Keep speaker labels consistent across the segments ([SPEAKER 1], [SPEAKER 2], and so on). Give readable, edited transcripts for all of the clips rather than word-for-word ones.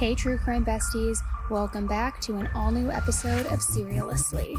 [SPEAKER 1] Hey True Crime Besties, welcome back to an all-new episode of Serialously.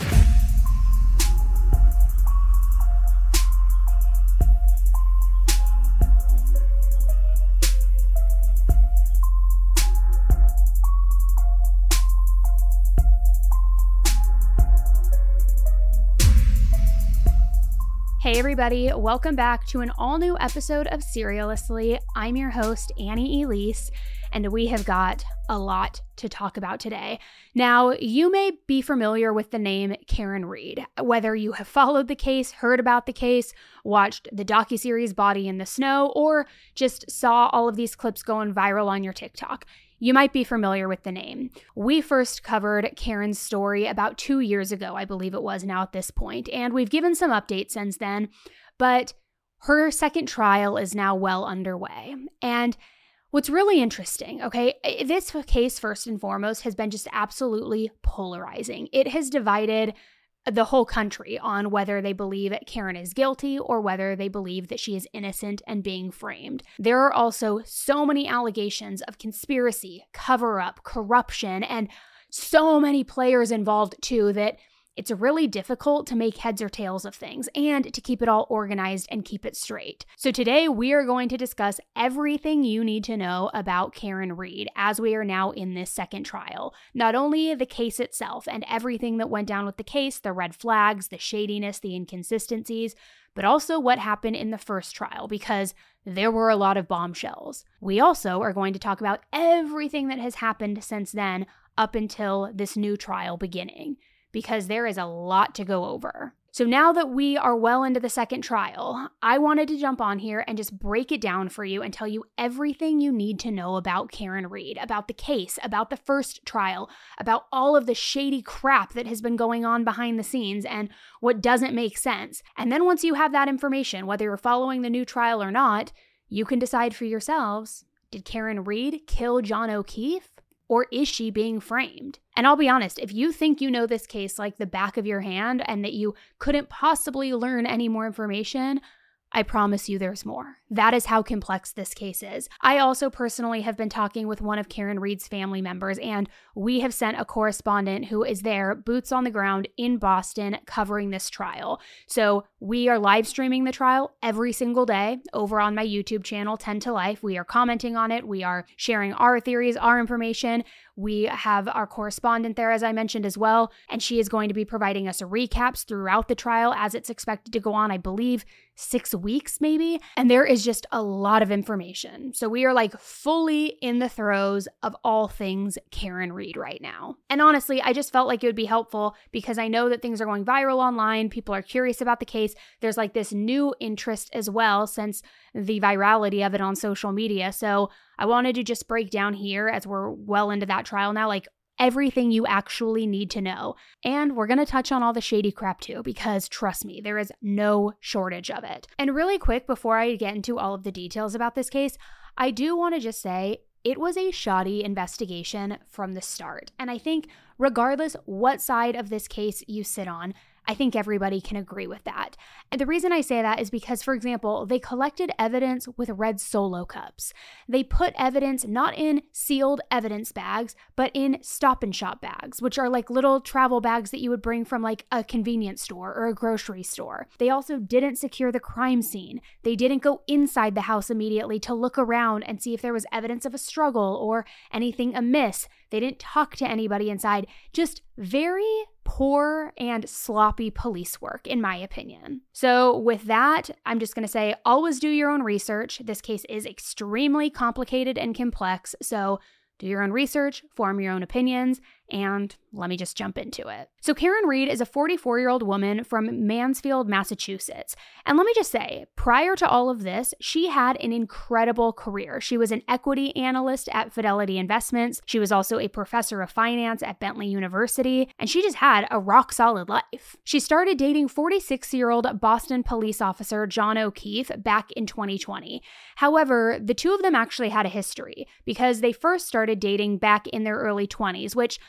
[SPEAKER 1] Hey everybody, welcome back to an all-new episode of Serialously. I'm your host, Annie Elise, and we have got a lot to talk about today. Now, you may be familiar with the name Karen Read, whether you have followed the case, heard about the case, watched the docuseries Body in the Snow, or just saw all of these clips going viral on your TikTok. You might be familiar with the name. We first covered Karen's story about 2 years ago, I believe it was now at this point, and we've given some updates since then, but her second trial is now well underway. And what's really interesting, okay, this case, first and foremost, has been just absolutely polarizing. It has divided the whole country on whether they believe Karen is guilty or whether they believe that she is innocent and being framed. There are also so many allegations of conspiracy, cover-up, corruption, and so many players involved too that it's really difficult to make heads or tails of things and to keep it all organized and keep it straight. So today we are going to discuss everything you need to know about Karen Read as we are now in this second trial. Not only the case itself and everything that went down with the case, the red flags, the shadiness, the inconsistencies, but also what happened in the first trial because there were a lot of bombshells. We also are going to talk about everything that has happened since then up until this new trial beginning, because there is a lot to go over. So now that we are well into the second trial, I wanted to jump on here and just break it down for you and tell you everything you need to know about Karen Read, about the case, about the first trial, about all of the shady crap that has been going on behind the scenes and what doesn't make sense. And then once you have that information, whether you're following the new trial or not, you can decide for yourselves, did Karen Read kill John O'Keefe? Or is she being framed? And I'll be honest, if you think you know this case like the back of your hand and that you couldn't possibly learn any more information, I promise you there's more. That is how complex this case is. I also personally have been talking with one of Karen Read's family members, and we have sent a correspondent who is there, boots on the ground in Boston, covering this trial. So we are live streaming the trial every single day over on my YouTube channel, 10 to Life. We are commenting on it. We are sharing our theories, our information. We have our correspondent there, as I mentioned as well, and she is going to be providing us recaps throughout the trial as it's expected to go on, I believe, 6 weeks maybe. And there is just a lot of information. So we are like fully in the throes of all things Karen Read right now. And honestly, I just felt like it would be helpful because I know that things are going viral online. People are curious about the case. There's like this new interest as well since the virality of it on social media. So I wanted to just break down here as we're well into that trial now, like everything you actually need to know. And we're going to touch on all the shady crap too, because trust me, there is no shortage of it. And really quick, before I get into all of the details about this case, I do want to just say it was a shoddy investigation from the start. And I think regardless what side of this case you sit on, I think everybody can agree with that. And the reason I say that is because, for example, they collected evidence with red Solo cups. They put evidence not in sealed evidence bags, but in Stop and Shop bags, which are like little travel bags that you would bring from like a convenience store or a grocery store. They also didn't secure the crime scene. They didn't go inside the house immediately to look around and see if there was evidence of a struggle or anything amiss. They didn't talk to anybody inside. Just very poor and sloppy police work, in my opinion. So with that, I'm just going to say, always do your own research. This case is extremely complicated and complex, so do your own research, form your own opinions, and let me just jump into it. So Karen Read is a 44-year-old woman from Mansfield, Massachusetts. And let me just say, prior to all of this, she had an incredible career. She was an equity analyst at Fidelity Investments. She was also a professor of finance at Bentley University, and she just had a rock-solid life. She started dating 46-year-old Boston police officer John O'Keefe back in 2020. However, the two of them actually had a history because they first started dating back in their early 20s, which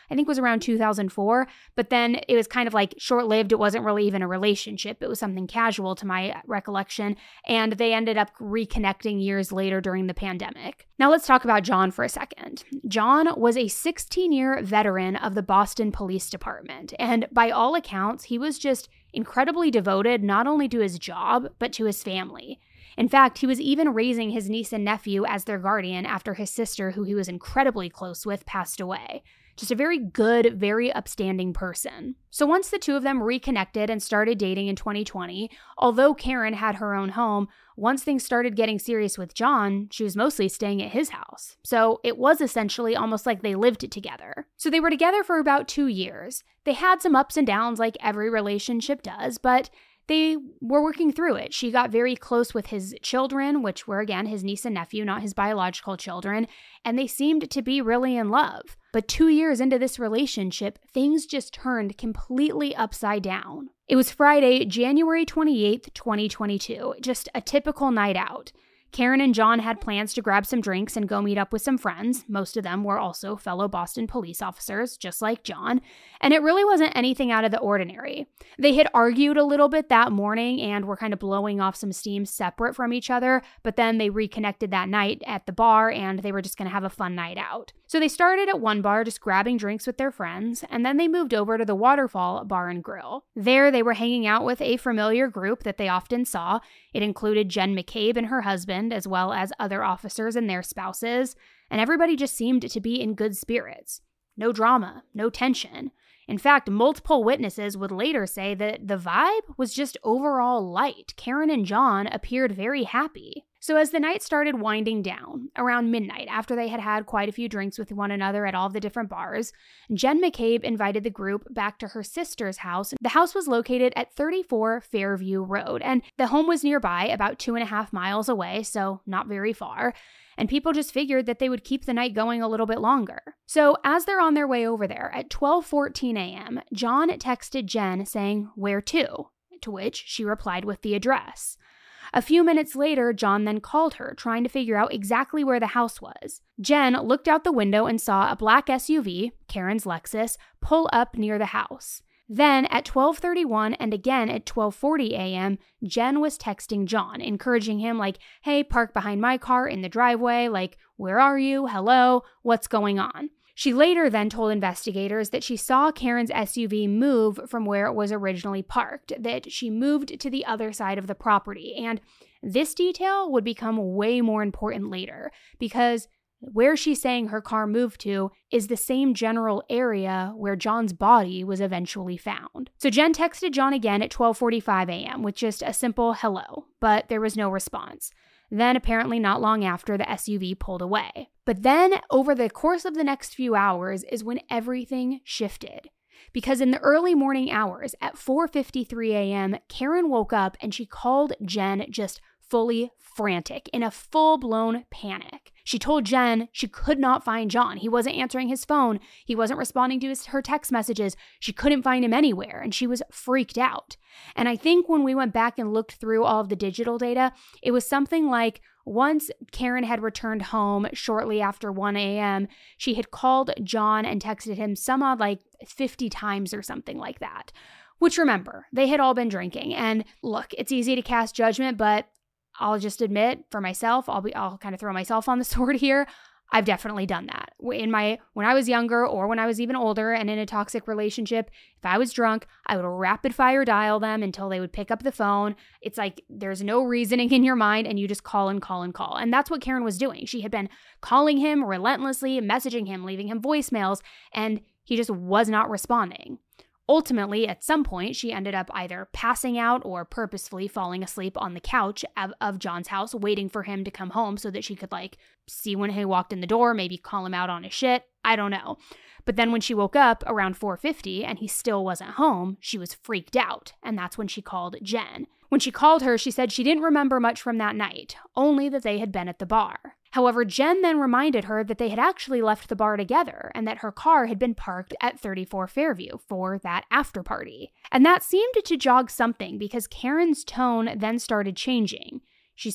[SPEAKER 1] I think was around 2004, but then it was kind of like short-lived. It wasn't really even a relationship. It was something casual to my recollection, and they ended up reconnecting years later during the pandemic. Now let's talk about John for a second. John was a 16-year veteran of the Boston Police Department, and by all accounts, he was just incredibly devoted not only to his job, but to his family. In fact, he was even raising his niece and nephew as their guardian after his sister, who he was incredibly close with, passed away. Just a very good, very upstanding person. So once the two of them reconnected and started dating in 2020, although Karen had her own home, once things started getting serious with John, she was mostly staying at his house. So it was essentially almost like they lived together. So they were together for about 2 years. They had some ups and downs like every relationship does, but they were working through it. She got very close with his children, which were, again, his niece and nephew, not his biological children, and they seemed to be really in love. But 2 years into this relationship, things just turned completely upside down. It was Friday, January 28th, 2022, just a typical night out. Karen and John had plans to grab some drinks and go meet up with some friends. Most of them were also fellow Boston police officers, just like John, and it really wasn't anything out of the ordinary. They had argued a little bit that morning and were kind of blowing off some steam separate from each other, but then they reconnected that night at the bar and they were just going to have a fun night out. So they started at one bar just grabbing drinks with their friends, and then they moved over to the Waterfall Bar and Grill. There they were hanging out with a familiar group that they often saw. It included Jen McCabe and her husband, as well as other officers and their spouses, and everybody just seemed to be in good spirits. No drama, no tension. In fact, multiple witnesses would later say that the vibe was just overall light. Karen and John appeared very happy. So as the night started winding down, around midnight, after they had had quite a few drinks with one another at all the different bars, Jen McCabe invited the group back to her sister's house. The house was located at 34 Fairview Road, and the home was nearby, about 2.5 miles away, so not very far. And people just figured that they would keep the night going a little bit longer. So as they're on their way over there, at 12:14 a.m., John texted Jen saying, "Where to?" To which she replied with the address. A few minutes later, John then called her, trying to figure out exactly where the house was. Jen looked out the window and saw a black SUV, Karen's Lexus, pull up near the house. Then at 12:31 and again at 12:40 a.m., Jen was texting John, encouraging him like, "Hey, park behind my car in the driveway, like, where are you? Hello? What's going on?" She later then told investigators that she saw Karen's SUV move from where it was originally parked, that she moved to the other side of the property. And this detail would become way more important later, because where she's saying her car moved to is the same general area where John's body was eventually found. So Jen texted John again at 12:45 a.m. with just a simple hello, but there was no response. Then, apparently not long after, the SUV pulled away. But then, over the course of the next few hours is when everything shifted. Because in the early morning hours, at 4:53 a.m., Karen woke up and she called Jen just fully frantic, in a full-blown panic. She told Jen she could not find John. He wasn't answering his phone. He wasn't responding to her text messages. She couldn't find him anywhere, and she was freaked out. And I think when we went back and looked through all of the digital data, it was something like once Karen had returned home shortly after 1 a.m., she had called John and texted him some odd like 50 times or something like that. Which, remember, they had all been drinking. And look, it's easy to cast judgment, but I'll just admit for myself, I'll kind of throw myself on the sword here. I've definitely done that. When I was younger or when I was even older and in a toxic relationship, if I was drunk, I would rapid fire dial them until they would pick up the phone. It's like there's no reasoning in your mind and you just call and call and call. And that's what Karen was doing. She had been calling him relentlessly, messaging him, leaving him voicemails, and he just was not responding. Ultimately, at some point, she ended up either passing out or purposefully falling asleep on the couch of John's house, waiting for him to come home so that she could, see when he walked in the door, maybe call him out on his shit. I don't know. But then when she woke up around 4:50 and he still wasn't home, she was freaked out, and that's when she called Jen. When she called her, she said she didn't remember much from that night, only that they had been at the bar. However, Jen then reminded her that they had actually left the bar together and that her car had been parked at 34 Fairview for that after party. And that seemed to jog something because Karen's tone then started changing. She said,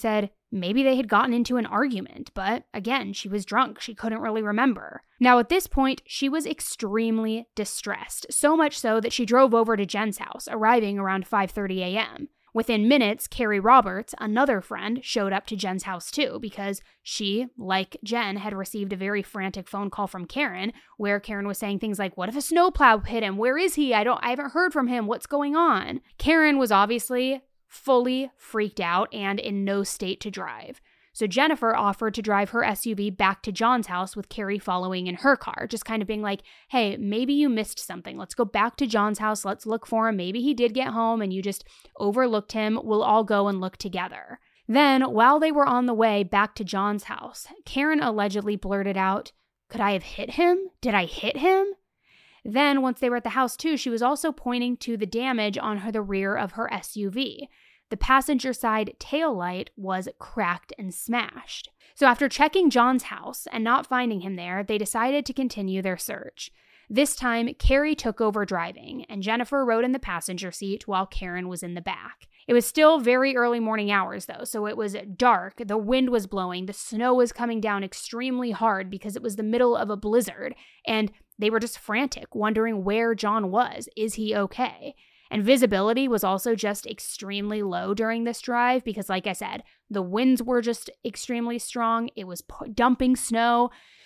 [SPEAKER 1] maybe they had gotten into an argument, but again, she was drunk. She couldn't really remember. Now, at this point, she was extremely distressed, so much so that she drove over to Jen's house, arriving around 5:30 a.m. Within minutes, Carrie Roberts, another friend, showed up to Jen's house too, because she, like Jen, had received a very frantic phone call from Karen, where Karen was saying things like, "What if a snowplow hit him? Where is he? I haven't heard from him. What's going on?" Karen was obviously fully freaked out and in no state to drive. So Jennifer offered to drive her SUV back to John's house with Carrie following in her car, just kind of being like, "Hey, maybe you missed something. Let's go back to John's house. Let's look for him. Maybe he did get home and you just overlooked him. We'll all go and look together." Then, while they were on the way back to John's house, Karen allegedly blurted out, "Could I have hit him? Did I hit him?" Then, once they were at the house too, she was also pointing to the damage on the rear of her SUV. The passenger side taillight was cracked and smashed. So after checking John's house and not finding him there, they decided to continue their search. This time, Carrie took over driving, and Jennifer rode in the passenger seat while Karen was in the back. It was still very early morning hours, though, so it was dark, the wind was blowing, the snow was coming down extremely hard because it was the middle of a blizzard, and they were just frantic, wondering where John was. Is he okay? And visibility was also just extremely low during this drive because, like I said, the winds were just extremely strong. It was dumping snow.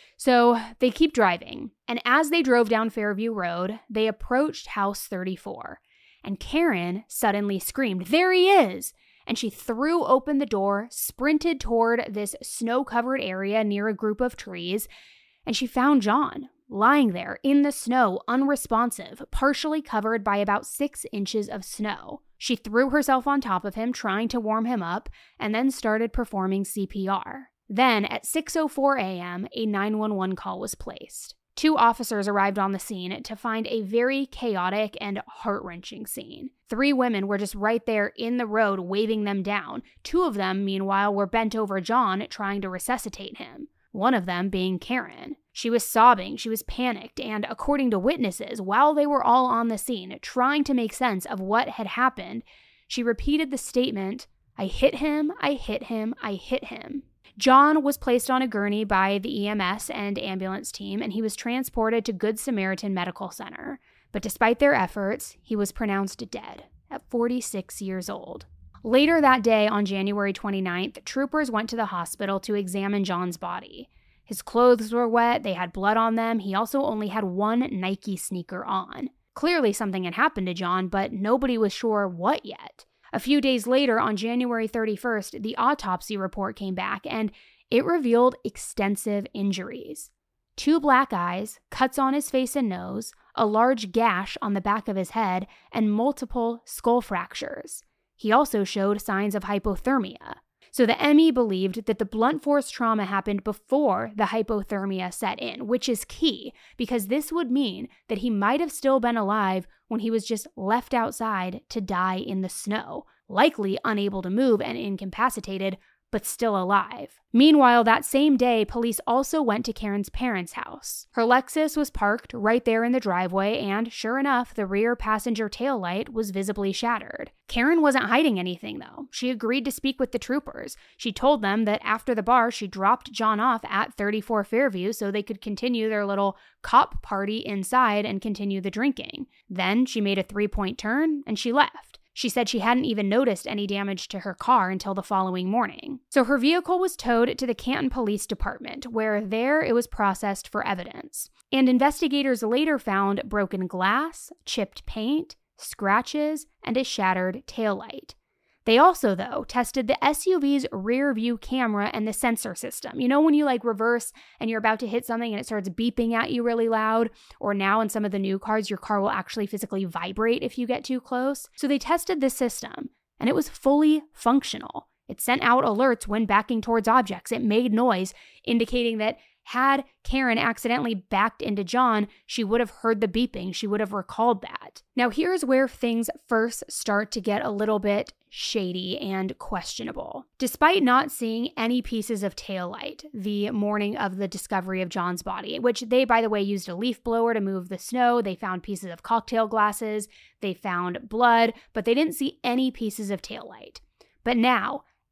[SPEAKER 1] So they keep driving. And as they drove down Fairview Road, they approached House 34. And Karen suddenly screamed, "There he is!" And she threw open the door, sprinted toward this snow-covered area near a group of trees, and she found John lying there in the snow, unresponsive, partially covered by about 6 inches of snow. She threw herself on top of him, trying to warm him up, and then started performing CPR. Then, at 6:04 a.m., a 911 call was placed. 2 officers arrived on the scene to find a very chaotic and heart-wrenching scene. 3 women were just right there in the road waving them down. 2 of them, meanwhile, were bent over John, trying to resuscitate him. One of them being Karen. She was sobbing, she was panicked, and according to witnesses, while they were all on the scene, trying to make sense of what had happened, she repeated the statement, "I hit him, I hit him, I hit him." John was placed on a gurney by the EMS and ambulance team, and he was transported to Good Samaritan Medical Center. But despite their efforts, he was pronounced dead at 46 years old. Later that day, on January 29th, troopers went to the hospital to examine John's body. His clothes were wet, they had blood on them, he also only had 1 Nike sneaker on. Clearly something had happened to John, but nobody was sure what yet. A few days later, on January 31st, the autopsy report came back, and it revealed extensive injuries. 2 black eyes, cuts on his face and nose, a large gash on the back of his head, and multiple skull fractures. He also showed signs of hypothermia. So the ME believed that the blunt force trauma happened before the hypothermia set in, which is key because this would mean that he might have still been alive when he was just left outside to die in the snow, likely unable to move and incapacitated, but still alive. Meanwhile, that same day, police also went to Karen's parents' house. Her Lexus was parked right there in the driveway, and sure enough, the rear passenger taillight was visibly shattered. Karen wasn't hiding anything, though. She agreed to speak with the troopers. She told them that after the bar, she dropped John off at 34 Fairview so they could continue their little cop party inside and continue the drinking. Then she made a 3-point turn, and she left. She said she hadn't even noticed any damage to her car until the following morning. So her vehicle was towed to the Canton Police Department, where there it was processed for evidence. And investigators later found broken glass, chipped paint, scratches, and a shattered taillight. They also, though, tested the SUV's rear view camera and the sensor system. You know when you reverse and you're about to hit something and it starts beeping at you really loud? Or now in some of the new cars, your car will actually physically vibrate if you get too close. So they tested this system, and it was fully functional. It sent out alerts when backing towards objects. It made noise, indicating that had Karen accidentally backed into John, she would have heard the beeping. She would have recalled that. Now, here's where things first start to get a little bit shady and questionable. Despite not seeing any pieces of taillight the morning of the discovery of John's body, which they, by the way, used a leaf blower to move the snow, they found pieces of cocktail glasses, they found blood, but they didn't see any pieces of taillight. But now,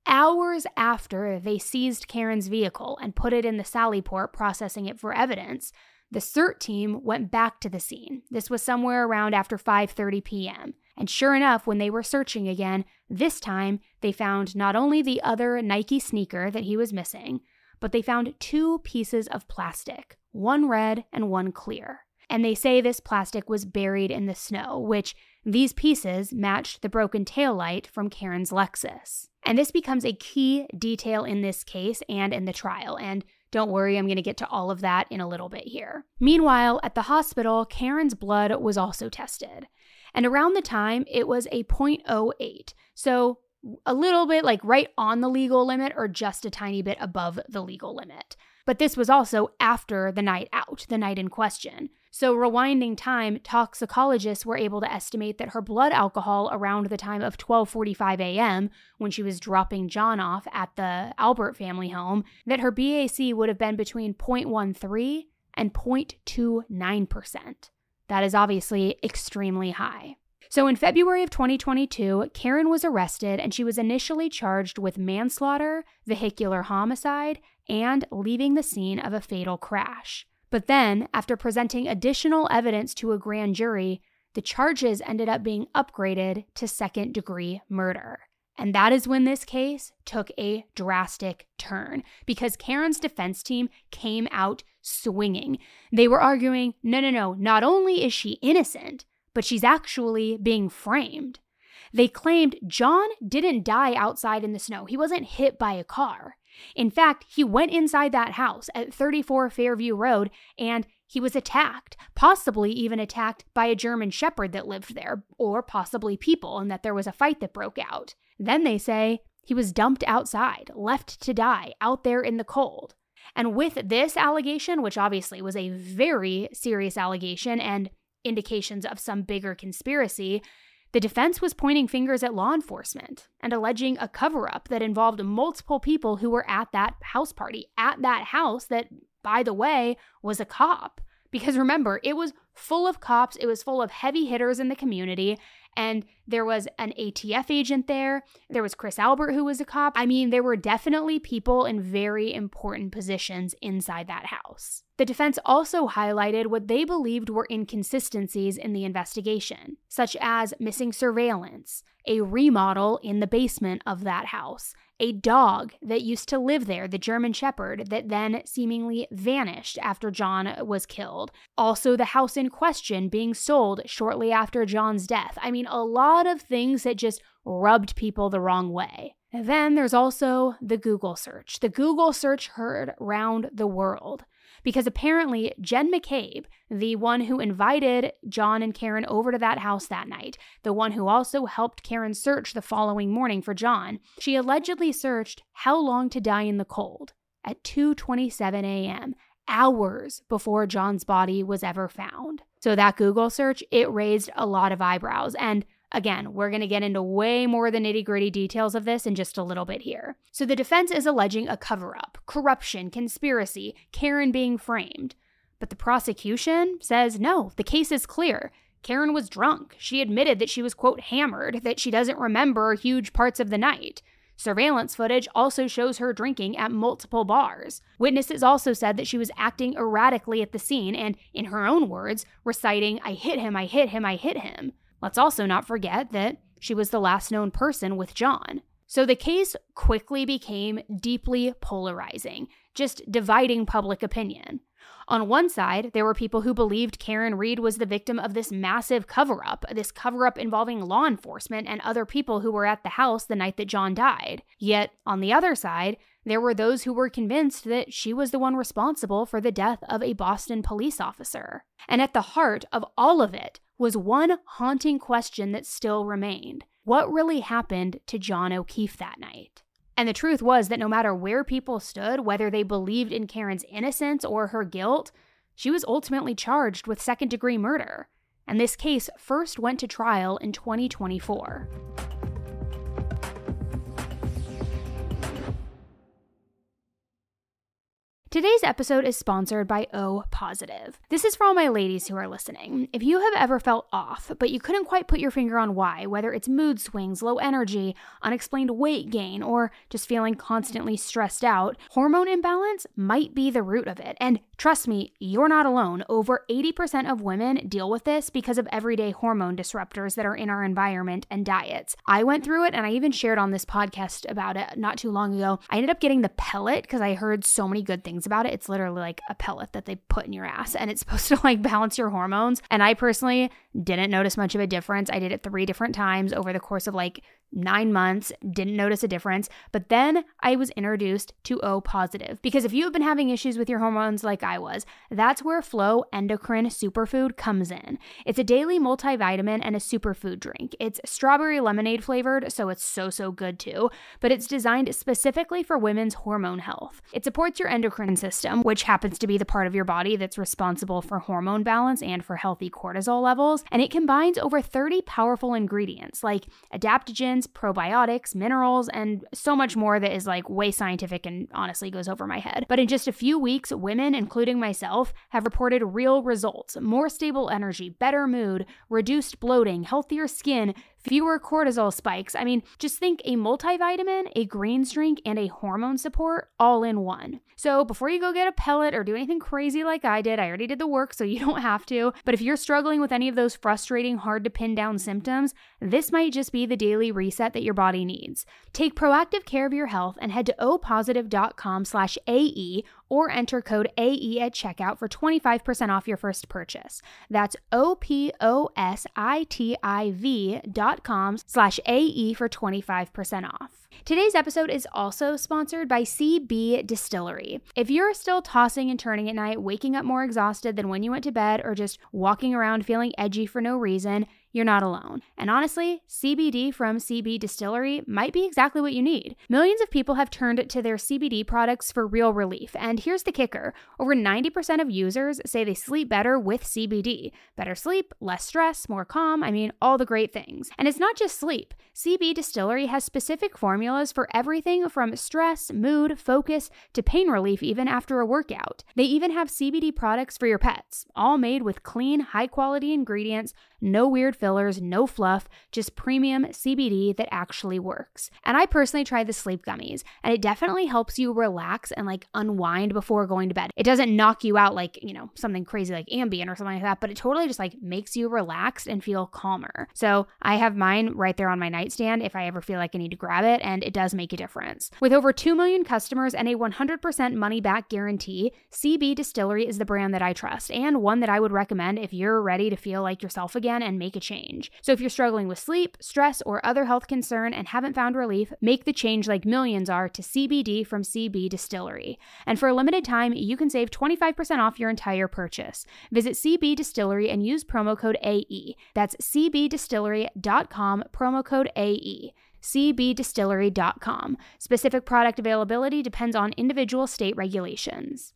[SPEAKER 1] Hours after they seized Karen's vehicle and put it in the Sallyport, processing it for evidence, the CERT team went back to the scene. This was somewhere around after 5:30 p.m. And sure enough, when they were searching again, this time they found not only the other Nike sneaker that he was missing, but they found 2 pieces of plastic, one red and one clear. And they say this plastic was buried in the snow, which these pieces matched the broken taillight from Karen's Lexus. And this becomes a key detail in this case and in the trial. And don't worry, I'm going to get to all of that in a little bit here. Meanwhile, at the hospital, Karen's blood was also tested. And around the time, it was a 0.08. So a little bit like right on the legal limit or just a tiny bit above the legal limit. But this was also after the night out, the night in question. So rewinding time, toxicologists were able to estimate that her blood alcohol around the time of 12:45 a.m., when she was dropping John off at the Albert family home, that her BAC would have been between 0.13 and 0.29%. That is obviously extremely high. So in February of 2022, Karen was arrested and she was initially charged with manslaughter, vehicular homicide, and leaving the scene of a fatal crash. But then, after presenting additional evidence to a grand jury, the charges ended up being upgraded to second-degree murder. And that is when this case took a drastic turn, because Karen's defense team came out swinging. They were arguing, no, not only is she innocent, but she's actually being framed. They claimed John didn't die outside in the snow. He wasn't hit by a car. In fact, he went inside that house at 34 Fairview Road and he was attacked, possibly even attacked by a German Shepherd that lived there, or possibly people, and that there was a fight that broke out. Then they say he was dumped outside, left to die out there in the cold. And with this allegation, which obviously was a very serious allegation and indications of some bigger conspiracy, the defense was pointing fingers at law enforcement and alleging a cover-up that involved multiple people who were at that house party, at that house that, by the way, was a cop. Because remember, it was full of cops, it was full of heavy hitters in the community, and there was an ATF agent there, there was Chris Albert who was a cop. I mean, there were definitely people in very important positions inside that house. The defense also highlighted what they believed were inconsistencies in the investigation, such as missing surveillance, a remodel in the basement of that house, a dog that used to live there, the German Shepherd, that then seemingly vanished after John was killed. Also, the house in question being sold shortly after John's death. I mean, a lot of things that just rubbed people the wrong way. And then there's also the Google search. The Google search heard round the world. Because apparently Jen McCabe, the one who invited John and Karen over to that house that night, the one who also helped Karen search the following morning for John, she allegedly searched how long to die in the cold at 2:27 a.m., hours before John's body was ever found. So that Google search, it raised a lot of eyebrows. And again, we're going to get into way more of the nitty-gritty details of this in just a little bit here. So the defense is alleging a cover-up, corruption, conspiracy, Karen being framed. But the prosecution says no, the case is clear. Karen was drunk. She admitted that she was, quote, hammered, that she doesn't remember huge parts of the night. Surveillance footage also shows her drinking at multiple bars. Witnesses also said that she was acting erratically at the scene and, in her own words, reciting, "I hit him, I hit him, I hit him." Let's also not forget that she was the last known person with John. So the case quickly became deeply polarizing, just dividing public opinion. On one side, there were people who believed Karen Read was the victim of this massive cover-up involving law enforcement and other people who were at the house the night that John died. Yet, on the other side, there were those who were convinced that she was the one responsible for the death of a Boston police officer. And at the heart of all of it was one haunting question that still remained. What really happened to John O'Keefe that night? And the truth was that no matter where people stood, whether they believed in Karen's innocence or her guilt, she was ultimately charged with second-degree murder. And this case first went to trial in 2024. Today's episode is sponsored by O Positive. This is for all my ladies who are listening. If you have ever felt off, but you couldn't quite put your finger on why, whether it's mood swings, low energy, unexplained weight gain, or just feeling constantly stressed out, hormone imbalance might be the root of it. And trust me, you're not alone. Over 80% of women deal with this because of everyday hormone disruptors that are in our environment and diets. I went through it, and I even shared on this podcast about it not too long ago. I ended up getting the pellet because I heard so many good things about it. It's literally like a pellet that they put in your ass, and it's supposed to like balance your hormones. And I personally didn't notice much of a difference. I did it 3 different times over the course of like 9 months, didn't notice a difference. But then I was introduced to O Positive, because if you have been having issues with your hormones like I was, that's where Flow Endocrine Superfood comes in. It's a daily multivitamin and a superfood drink. It's strawberry lemonade flavored, so it's so good too, but it's designed specifically for women's hormone health. It supports your endocrine system, which happens to be the part of your body that's responsible for hormone balance and for healthy cortisol levels, and it combines over 30 powerful ingredients like adaptogens, probiotics, minerals, and so much more that is like way scientific and honestly goes over my head. But in just a few weeks, women, including myself, have reported real results: more stable energy, better mood, reduced bloating, healthier skin, fewer cortisol spikes. I mean, just think a multivitamin, a greens drink, and a hormone support all in one. So before you go get a pellet or do anything crazy like I did, I already did the work so you don't have to. But if you're struggling with any of those frustrating, hard to pin down symptoms, this might just be the daily reset that your body needs. Take proactive care of your health and head to opositive.com/AE or enter code AE at checkout for 25% off your first purchase. That's opositiv.com/AE for 25% off. Today's episode is also sponsored by CB Distillery. If you're still tossing and turning at night, waking up more exhausted than when you went to bed, or just walking around feeling edgy for no reason, you're not alone. And honestly, CBD from CB Distillery might be exactly what you need. Millions of people have turned to their CBD products for real relief. And here's the kicker: over 90% of users say they sleep better with CBD. Better sleep, less stress, more calm, I mean, all the great things. And it's not just sleep. CB Distillery has specific formulas for everything from stress, mood, focus, to pain relief even after a workout. They even have CBD products for your pets, all made with clean, high-quality ingredients, no weird fillers, no fluff, just premium CBD that actually works. And I personally tried the sleep gummies, and it definitely helps you relax and like unwind before going to bed. It doesn't knock you out like, something crazy like Ambien or something like that, but it totally just like makes you relaxed and feel calmer. So I have mine right there on my nightstand if I ever feel like I need to grab it, and it does make a difference. With over 2 million customers and a 100% money-back guarantee, CB Distillery is the brand that I trust, and one that I would recommend if you're ready to feel like yourself again and make a change. So if you're struggling with sleep, stress, or other health concern and haven't found relief, make the change like millions are to CBD from CB Distillery. And for a limited time, you can save 25% off your entire purchase. Visit CB Distillery and use promo code AE. That's cbdistillery.com, promo code AE. cbdistillery.com. Specific product availability depends on individual state regulations.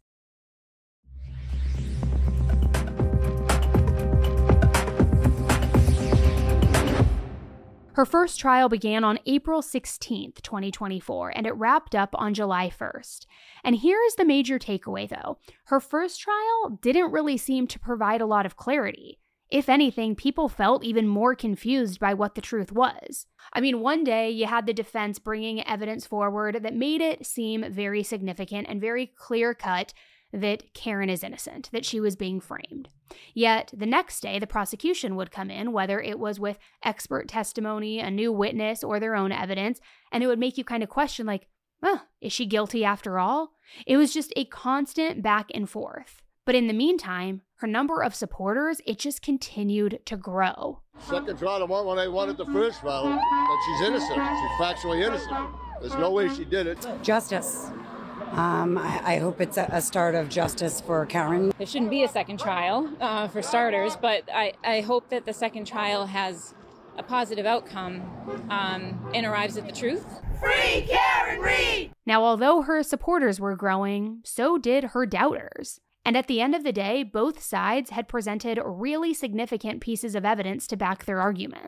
[SPEAKER 1] Her first trial began on April 16th, 2024, and it wrapped up on July 1st. And here is the major takeaway, though. Her first trial didn't really seem to provide a lot of clarity. If anything, people felt even more confused by what the truth was. I mean, one day you had the defense bringing evidence forward that made it seem very significant and very clear-cut that Karen is innocent, that she was being framed. Yet the next day, the prosecution would come in, whether it was with expert testimony, a new witness, or their own evidence, and it would make you kind of question, like, is she guilty after all? It was just a constant back and forth. But in the meantime, her number of supporters, it just continued to grow.
[SPEAKER 2] Second trial, when I wanted the first trial, that she's innocent. She's factually innocent. There's no way she did it.
[SPEAKER 3] Justice. I hope it's a start of justice for Karen.
[SPEAKER 4] There shouldn't be a second trial, for starters, but I hope that the second trial has a positive outcome and arrives at the truth.
[SPEAKER 5] Free Karen Read!
[SPEAKER 1] Now, although her supporters were growing, so did her doubters. And at the end of the day, both sides had presented really significant pieces of evidence to back their arguments.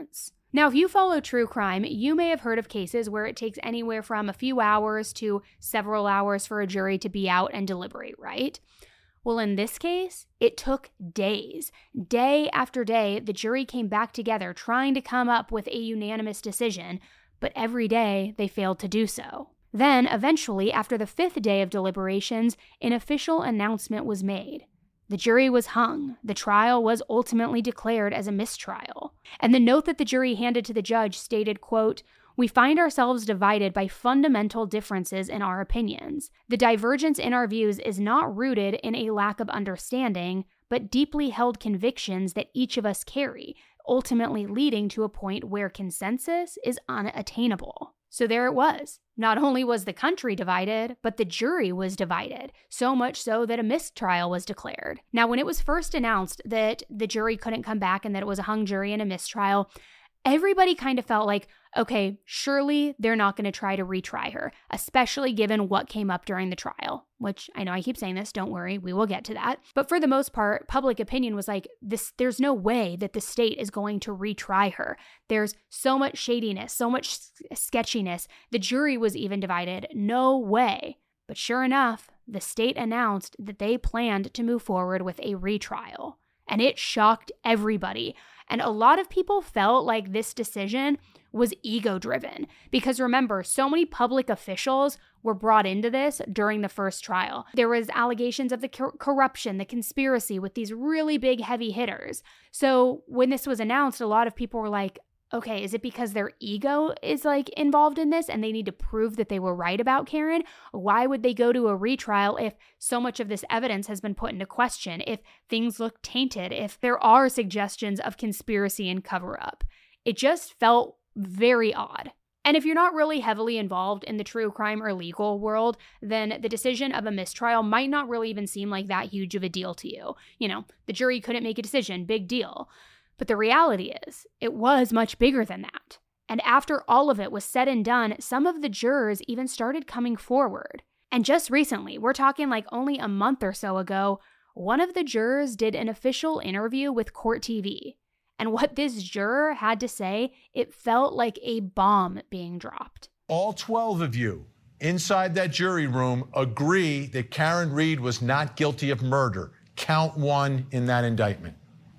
[SPEAKER 1] Now, if you follow true crime, you may have heard of cases where it takes anywhere from a few hours to several hours for a jury to be out and deliberate, right? Well, in this case, it took days. Day after day, the jury came back together trying to come up with a unanimous decision, but every day they failed to do so. Then, eventually, after the 5th day of deliberations, an official announcement was made. The jury was hung. The trial was ultimately declared as a mistrial. And the note that the jury handed to the judge stated, quote, "We find ourselves divided by fundamental differences in our opinions. The divergence in our views is not rooted in a lack of understanding, but deeply held convictions that each of us carry, ultimately leading to a point where consensus is unattainable." So there it was. Not only was the country divided, but the jury was divided, so much so that a mistrial was declared. Now, when it was first announced that the jury couldn't come back and that it was a hung jury and a mistrial, everybody kind of felt like, okay, surely they're not going to try to retry her, especially given what came up during the trial, which I know I keep saying this, don't worry, we will get to that. But for the most part, public opinion was like, there's no way that the state is going to retry her. There's so much shadiness, so much sketchiness. The jury was even divided. No way. But sure enough, the state announced that they planned to move forward with a retrial. And it shocked everybody. And a lot of people felt like this decision was ego-driven. Because remember, so many public officials were brought into this during the first trial. There was allegations of the corruption, the conspiracy with these really big heavy hitters. So when this was announced, a lot of people were like, okay, is it because their ego is like involved in this and they need to prove that they were right about Karen? Why would they go to a retrial if so much of this evidence has been put into question, if things look tainted, if there are suggestions of conspiracy and cover-up? It just felt very odd. And if you're not really heavily involved in the true crime or legal world, then the decision of a mistrial might not really even seem like that huge of a deal to you. You know, the jury couldn't make a decision, big deal. But the reality is, it was much bigger than that. And after all of it was said and done, some of the jurors even started coming forward. And just recently, we're talking like only a month or so ago, one of the jurors did an official interview with Court TV. And what this juror had to say, it felt like a bomb being dropped.
[SPEAKER 6] All 12 of you inside that jury room agree that Karen Read was not guilty of murder. Count 1 in that indictment.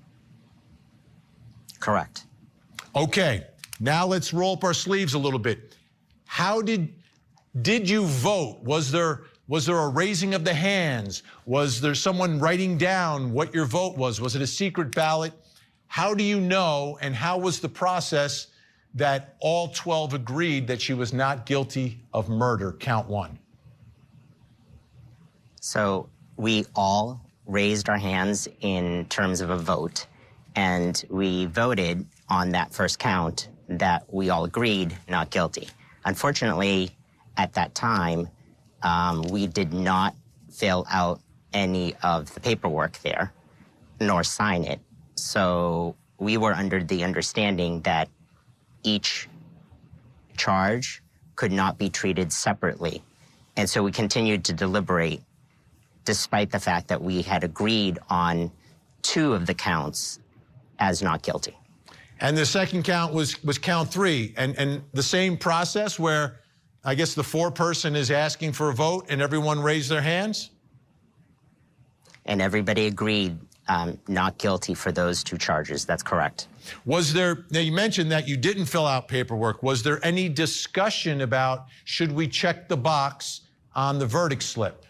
[SPEAKER 7] Correct.
[SPEAKER 6] Okay, now let's roll up our sleeves a little bit. How did you vote? Was there a raising of the hands? Was there someone writing down what your vote was? Was it a secret ballot? How do you know, and how was the process that all 12 agreed that she was not guilty of murder? Count 1.
[SPEAKER 7] So we all raised our hands in terms of a vote. And we voted on that first count that we all agreed not guilty. Unfortunately, at that time, we did not fill out any of the paperwork there, nor sign it. So we were under the understanding that each charge could not be treated separately. And so we continued to deliberate, despite the fact that we had agreed on 2 of the counts as not guilty.
[SPEAKER 6] And the second count was count 3. And the same process where I guess the foreperson is asking for a vote and everyone raised their hands?
[SPEAKER 7] And everybody agreed not guilty for those 2 charges. That's correct.
[SPEAKER 6] Was there, now you mentioned that you didn't fill out paperwork. Was there any discussion about should we check the box on the verdict slip?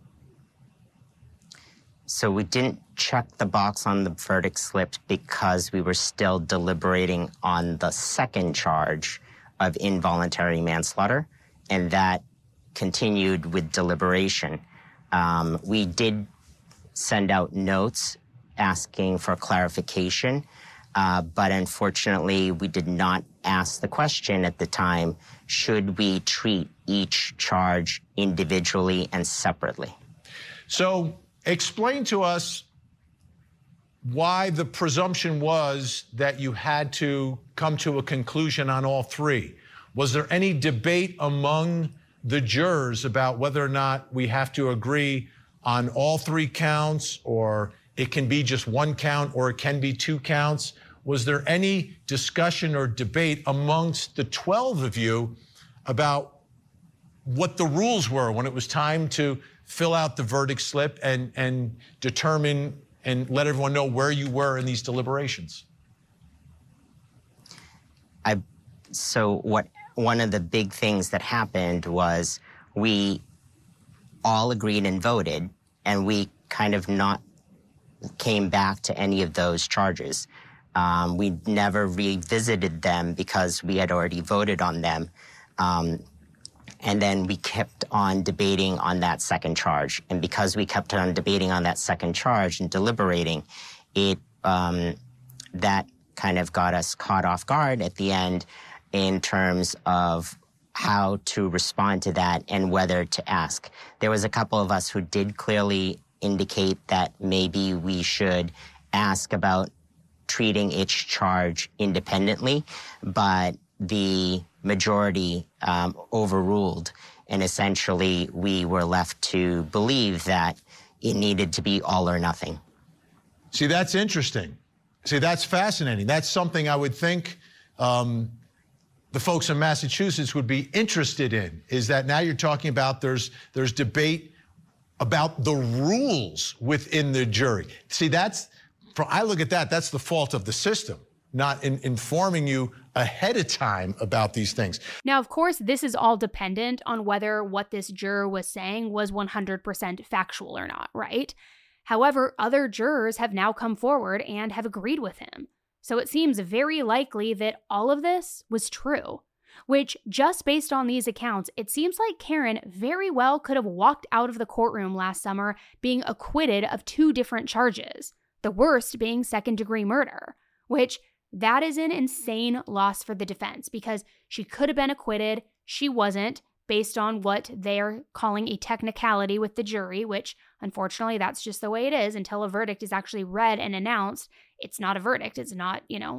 [SPEAKER 7] So we didn't check the box on the verdict slip because we were still deliberating on the second charge of involuntary manslaughter, and that continued with deliberation. We did send out notes asking for clarification, but unfortunately we did not ask the question at the time, should we treat each charge individually and separately?
[SPEAKER 6] So explain to us why the presumption was that you had to come to a conclusion on all 3. Was there any debate among the jurors about whether or not we have to agree on all 3 counts, or it can be just 1 count, or it can be 2 counts? was there any discussion or debate amongst the 12 of you about what the rules were when it was time to fill out the verdict slip and determine and let everyone know where you were in these deliberations?
[SPEAKER 7] One of the big things that happened was we all agreed and voted, and we kind of not came back to any of those charges. We never revisited them because we had already voted on them. And then we kept on debating on that second charge. And because we kept on debating on that second charge and deliberating, that kind of got us caught off guard at the end in terms of how to respond to that and whether to ask. There was a couple of us who did clearly indicate that maybe we should ask about treating each charge independently, but the majority overruled, and essentially we were left to believe that it needed to be all or nothing.
[SPEAKER 6] See, that's interesting. See, that's fascinating. That's something I would think the folks in Massachusetts would be interested in, is that now you're talking about there's debate about the rules within the jury. See, I look at that's the fault of the system, not in informing you ahead of time about these things.
[SPEAKER 1] Now, of course, this is all dependent on whether what this juror was saying was 100% factual or not, right? However, other jurors have now come forward and have agreed with him. So it seems very likely that all of this was true, which just based on these accounts, it seems like Karen very well could have walked out of the courtroom last summer being acquitted of 2 different charges, the worst being second-degree murder, which that is an insane loss for the defense because she could have been acquitted, she wasn't, based on what they're calling a technicality with the jury, which unfortunately that's just the way it is until a verdict is actually read and announced. It's not a verdict, it's not,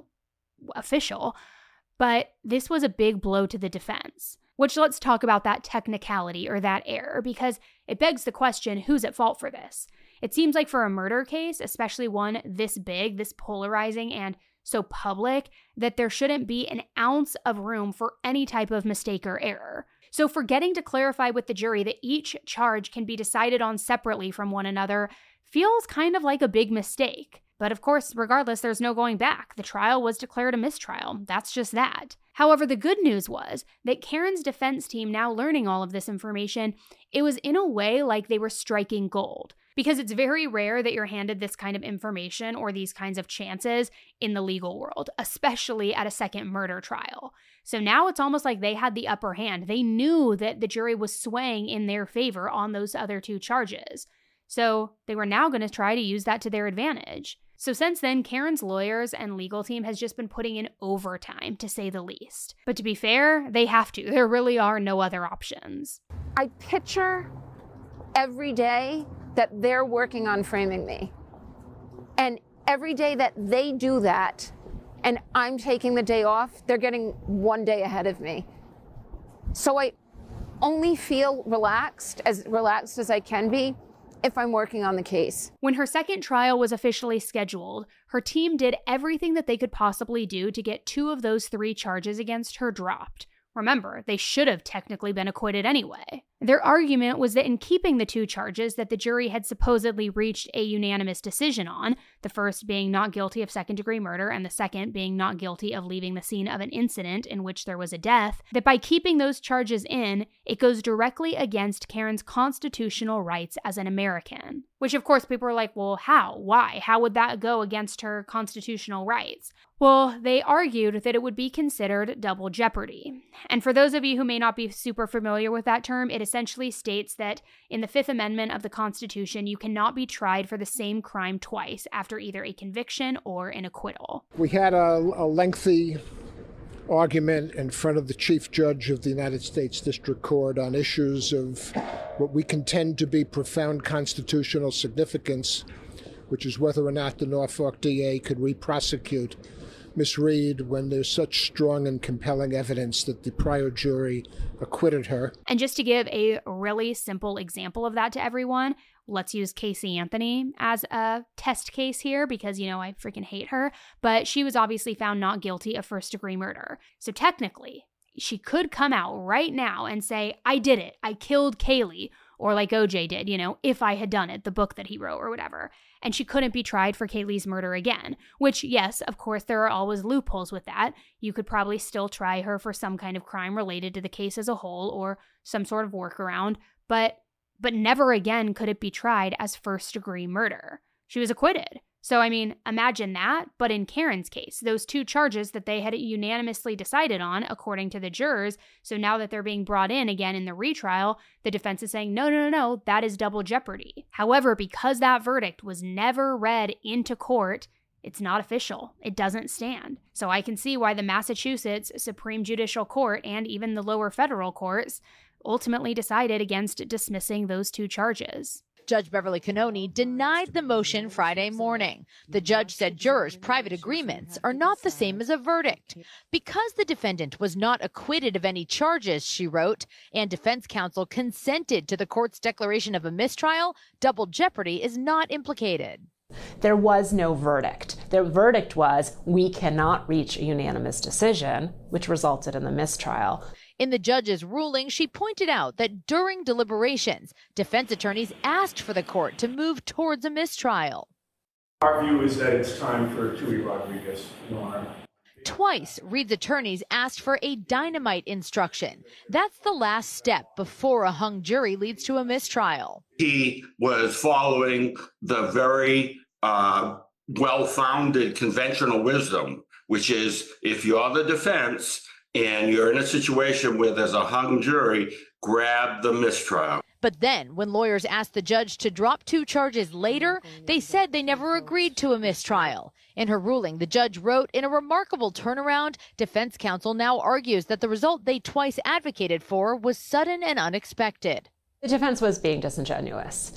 [SPEAKER 1] official. But this was a big blow to the defense, which let's talk about that technicality or that error because it begs the question, who's at fault for this? It seems like for a murder case, especially one this big, this polarizing and so public, that there shouldn't be an ounce of room for any type of mistake or error. So forgetting to clarify with the jury that each charge can be decided on separately from one another feels kind of like a big mistake. But of course, regardless, there's no going back. The trial was declared a mistrial. That's just that. However, the good news was that Karen's defense team, now learning all of this information, it was in a way like they were striking gold. Because it's very rare that you're handed this kind of information or these kinds of chances in the legal world, especially at a second murder trial. So now it's almost like they had the upper hand. They knew that the jury was swaying in their favor on those other 2 charges. So they were now going to try to use that to their advantage. So since then, Karen's lawyers and legal team has just been putting in overtime, to say the least. But to be fair, they have to. There really are no other options.
[SPEAKER 8] I picture every day that they're working on framing me. And every day that they do that, and I'm taking the day off, they're getting 1 day ahead of me. So I only feel relaxed as I can be if I'm working on the case.
[SPEAKER 1] When her second trial was officially scheduled, her team did everything that they could possibly do to get 2 of those 3 charges against her dropped. Remember, they should have technically been acquitted anyway. Their argument was that in keeping the 2 charges that the jury had supposedly reached a unanimous decision on, the first being not guilty of second-degree murder and the second being not guilty of leaving the scene of an incident in which there was a death, that by keeping those charges in, it goes directly against Karen's constitutional rights as an American. Which, of course, people are like, well, how? Why? How would that go against her constitutional rights? Well, they argued that it would be considered double jeopardy. And for those of you who may not be super familiar with that term, it essentially states that in the 5th Amendment of the Constitution, you cannot be tried for the same crime twice after either a conviction or an acquittal.
[SPEAKER 9] We had a lengthy argument in front of the Chief Judge of the United States District Court on issues of what we contend to be profound constitutional significance, which is whether or not the Norfolk DA could re-prosecute Ms. Reed when there's such strong and compelling evidence that the prior jury acquitted her.
[SPEAKER 1] And just to give a really simple example of that to everyone, let's use Casey Anthony as a test case here because, I freaking hate her. But she was obviously found not guilty of first-degree murder. So technically, she could come out right now and say, I did it. I killed Kaylee. Or like OJ did, If I Had Done It, the book that he wrote or whatever. And she couldn't be tried for Kaylee's murder again, which, yes, of course, there are always loopholes with that. You could probably still try her for some kind of crime related to the case as a whole or some sort of workaround, but never again could it be tried as first-degree murder. She was acquitted. So, imagine that, but in Karen's case, those 2 charges that they had unanimously decided on, according to the jurors, so now that they're being brought in again in the retrial, the defense is saying, no, that is double jeopardy. However, because that verdict was never read into court, it's not official. It doesn't stand. So I can see why the Massachusetts Supreme Judicial Court and even the lower federal courts ultimately decided against dismissing those 2 charges.
[SPEAKER 10] Judge Beverly Cannoni denied the motion Friday morning. The judge said jurors' private agreements are not the same as a verdict. Because the defendant was not acquitted of any charges, she wrote, and defense counsel consented to the court's declaration of a mistrial, double jeopardy is not implicated.
[SPEAKER 11] There was no verdict. The verdict was we cannot reach a unanimous decision, which resulted in the mistrial.
[SPEAKER 10] In the judge's ruling, she pointed out that during deliberations, defense attorneys asked for the court to move towards a mistrial.
[SPEAKER 12] Our view is that it's time for Tui Rodriguez, Your Honor.
[SPEAKER 10] Twice, Reed's attorneys asked for a dynamite instruction. That's the last step before a hung jury leads to a mistrial.
[SPEAKER 13] He was following the very well-founded conventional wisdom, which is if you're the defense and you're in a situation where there's a hung jury, grab the mistrial.
[SPEAKER 10] But then, when lawyers asked the judge to drop 2 charges later, they said they never agreed to a mistrial. In her ruling, the judge wrote, in a remarkable turnaround, defense counsel now argues that the result they twice advocated for was sudden and unexpected.
[SPEAKER 11] The defense was being disingenuous.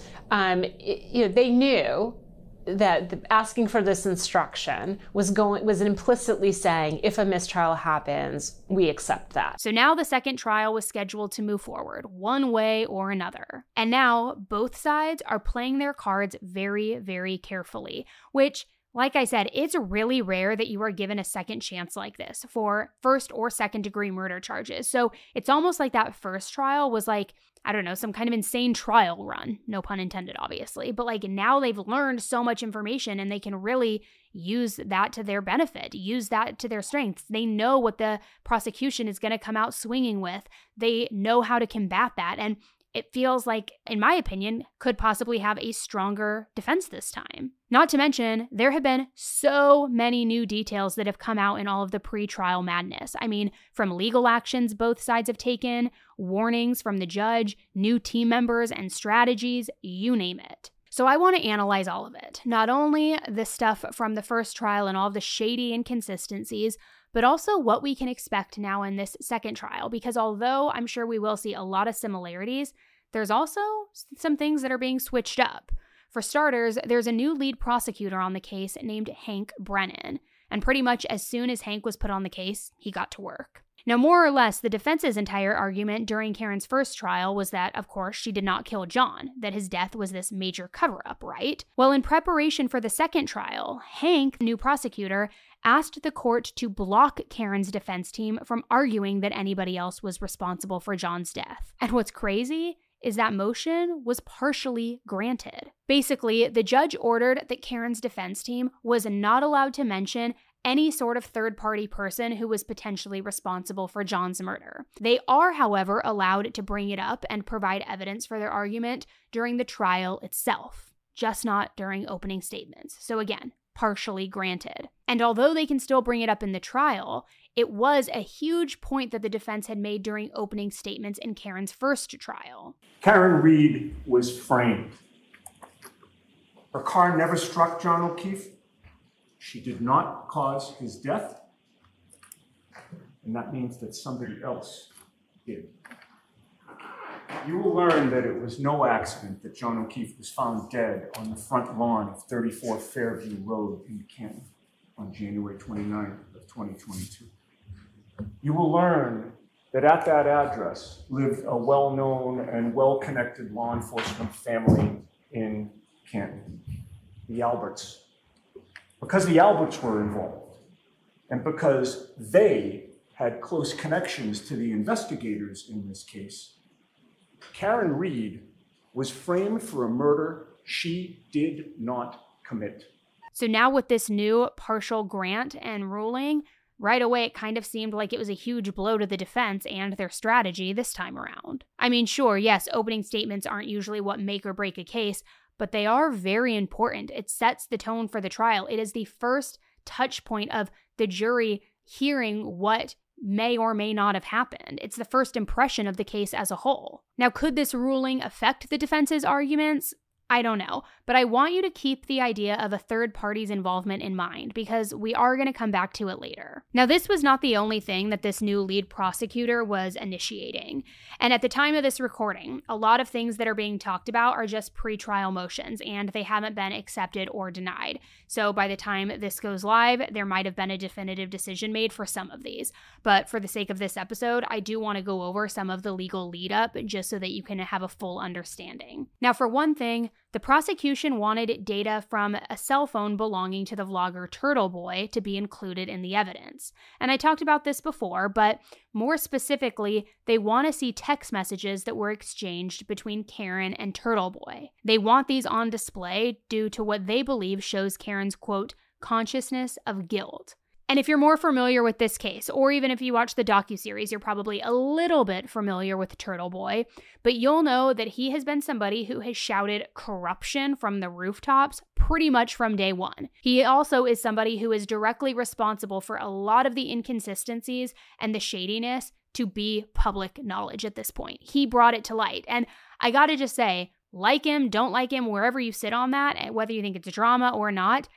[SPEAKER 11] They knew that asking for this instruction was implicitly saying, if a mistrial happens, we accept that.
[SPEAKER 1] So now the second trial was scheduled to move forward, one way or another. And now both sides are playing their cards very, very carefully, which, like I said, it's really rare that you are given a second chance like this for first or second degree murder charges. So it's almost like that first trial was like, I don't know, some kind of insane trial run. No pun intended, obviously. But like now they've learned so much information and they can really use that to their benefit, use that to their strengths. They know what the prosecution is going to come out swinging with. They know how to combat that. And it feels like, in my opinion, could possibly have a stronger defense this time. Not to mention, there have been so many new details that have come out in all of the pre-trial madness. From legal actions both sides have taken, warnings from the judge, new team members and strategies, you name it. So I want to analyze all of it. Not only the stuff from the first trial and all of the shady inconsistencies, but also what we can expect now in this second trial. Because although I'm sure we will see a lot of similarities, there's also some things that are being switched up. For starters, there's a new lead prosecutor on the case named Hank Brennan. And pretty much as soon as Hank was put on the case, he got to work. Now, more or less, the defense's entire argument during Karen's first trial was that, of course, she did not kill John, that his death was this major cover-up, right? Well, in preparation for the second trial, Hank, the new prosecutor, asked the court to block Karen's defense team from arguing that anybody else was responsible for John's death. And what's crazy is that motion was partially granted. Basically, the judge ordered that Karen's defense team was not allowed to mention any sort of third-party person who was potentially responsible for John's murder. They are, however, allowed to bring it up and provide evidence for their argument during the trial itself, just not during opening statements. So again, partially granted. And although they can still bring it up in the trial, it was a huge point that the defense had made during opening statements in Karen's first trial.
[SPEAKER 12] Karen Reed was framed. Her car never struck John O'Keefe. She did not cause his death. And that means that somebody else did. You will learn that it was no accident that John O'Keefe was found dead on the front lawn of 34 Fairview Road in Canton on January 29th of 2022. You will learn that at that address lived a well-known and well-connected law enforcement family in Canton, the Alberts. Because the Alberts were involved, and because they had close connections to the investigators in this case, Karen Read was framed for a murder she did not commit.
[SPEAKER 1] So now with this new partial grant and ruling, right away it kind of seemed like it was a huge blow to the defense and their strategy this time around. I mean, sure, yes, opening statements aren't usually what make or break a case, but they are very important. It sets the tone for the trial. It is the first touch point of the jury hearing what may or may not have happened. It's the first impression of the case as a whole. Now, could this ruling affect the defense's arguments? I don't know, but I want you to keep the idea of a third party's involvement in mind because we are going to come back to it later. Now, this was not the only thing that this new lead prosecutor was initiating. And at the time of this recording, a lot of things that are being talked about are just pretrial motions and they haven't been accepted or denied. So by the time this goes live, there might have been a definitive decision made for some of these. But for the sake of this episode, I do want to go over some of the legal lead up just so that you can have a full understanding. Now, for one thing, the prosecution wanted data from a cell phone belonging to the vlogger Turtle Boy to be included in the evidence. And I talked about this before, but more specifically, they want to see text messages that were exchanged between Karen and Turtle Boy. They want these on display due to what they believe shows Karen's, quote, consciousness of guilt. And if you're more familiar with this case, or even if you watch the docuseries, you're probably a little bit familiar with Turtle Boy, but you'll know that he has been somebody who has shouted corruption from the rooftops pretty much from day one. He also is somebody who is directly responsible for a lot of the inconsistencies and the shadiness to be public knowledge at this point. He brought it to light. And I gotta just say, like him, don't like him, wherever you sit on that, whether you think it's a drama or not,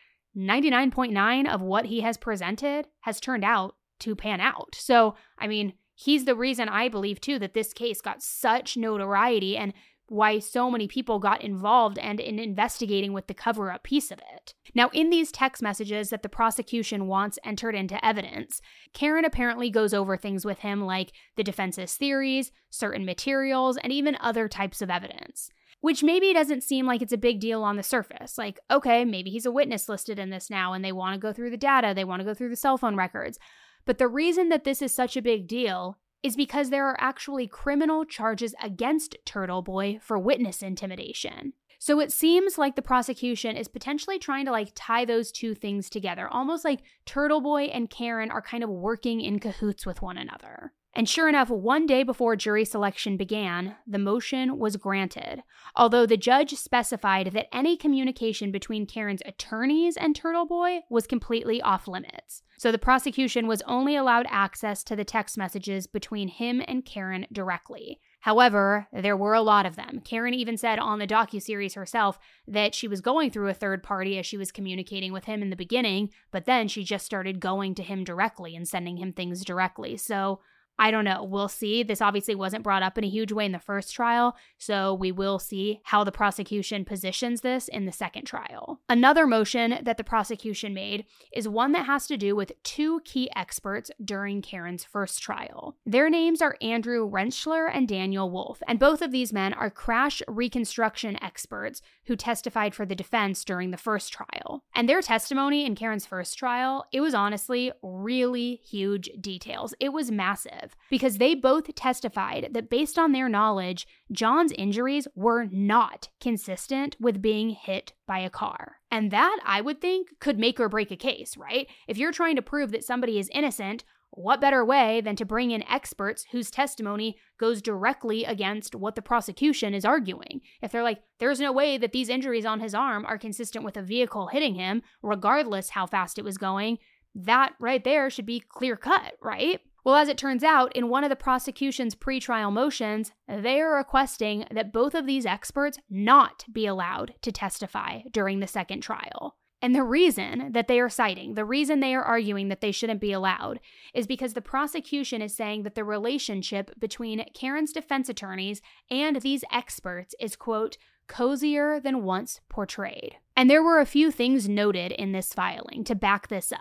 [SPEAKER 1] 99.9 of what he has presented has turned out to pan out. So, I mean, he's the reason I believe, too, that this case got such notoriety and why so many people got involved and in investigating with the cover-up piece of it. Now, in these text messages that the prosecution wants entered into evidence, Karen apparently goes over things with him like the defense's theories, certain materials, and even other types of evidence. Which maybe doesn't seem like it's a big deal on the surface. Like, okay, maybe he's a witness listed in this now and they want to go through the data, they want to go through the cell phone records. But the reason that this is such a big deal is because there are actually criminal charges against Turtle Boy for witness intimidation. So it seems like the prosecution is potentially trying to tie those two things together, almost like Turtle Boy and Karen are kind of working in cahoots with one another. And sure enough, one day before jury selection began, the motion was granted, although the judge specified that any communication between Karen's attorneys and Turtle Boy was completely off limits. So the prosecution was only allowed access to the text messages between him and Karen directly. However, there were a lot of them. Karen even said on the docuseries herself that she was going through a third party as she was communicating with him in the beginning, but then she just started going to him directly and sending him things directly. So I don't know. We'll see. This obviously wasn't brought up in a huge way in the first trial, so we will see how the prosecution positions this in the second trial. Another motion that the prosecution made is one that has to do with two key experts during Karen's first trial. Their names are Andrew Rentschler and Daniel Wolf, and both of these men are crash reconstruction experts who testified for the defense during the first trial. And their testimony in Karen's first trial, it was honestly really huge details. It was massive. Because they both testified that based on their knowledge, John's injuries were not consistent with being hit by a car. And that, I would think, could make or break a case, right? If you're trying to prove that somebody is innocent, what better way than to bring in experts whose testimony goes directly against what the prosecution is arguing? If they're like, there's no way that these injuries on his arm are consistent with a vehicle hitting him, regardless how fast it was going, that right there should be clear cut, right? Well, as it turns out, in one of the prosecution's pretrial motions, they are requesting that both of these experts not be allowed to testify during the second trial. And the reason that they are citing, the reason they are arguing that they shouldn't be allowed, is because the prosecution is saying that the relationship between Karen's defense attorneys and these experts is, quote, cozier than once portrayed. And there were a few things noted in this filing to back this up.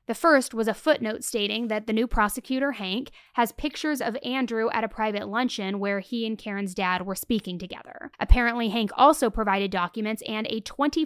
[SPEAKER 1] The first was a footnote stating that the new prosecutor, Hank, has pictures of Andrew at a private luncheon where he and Karen's dad were speaking together. Apparently, Hank also provided documents and a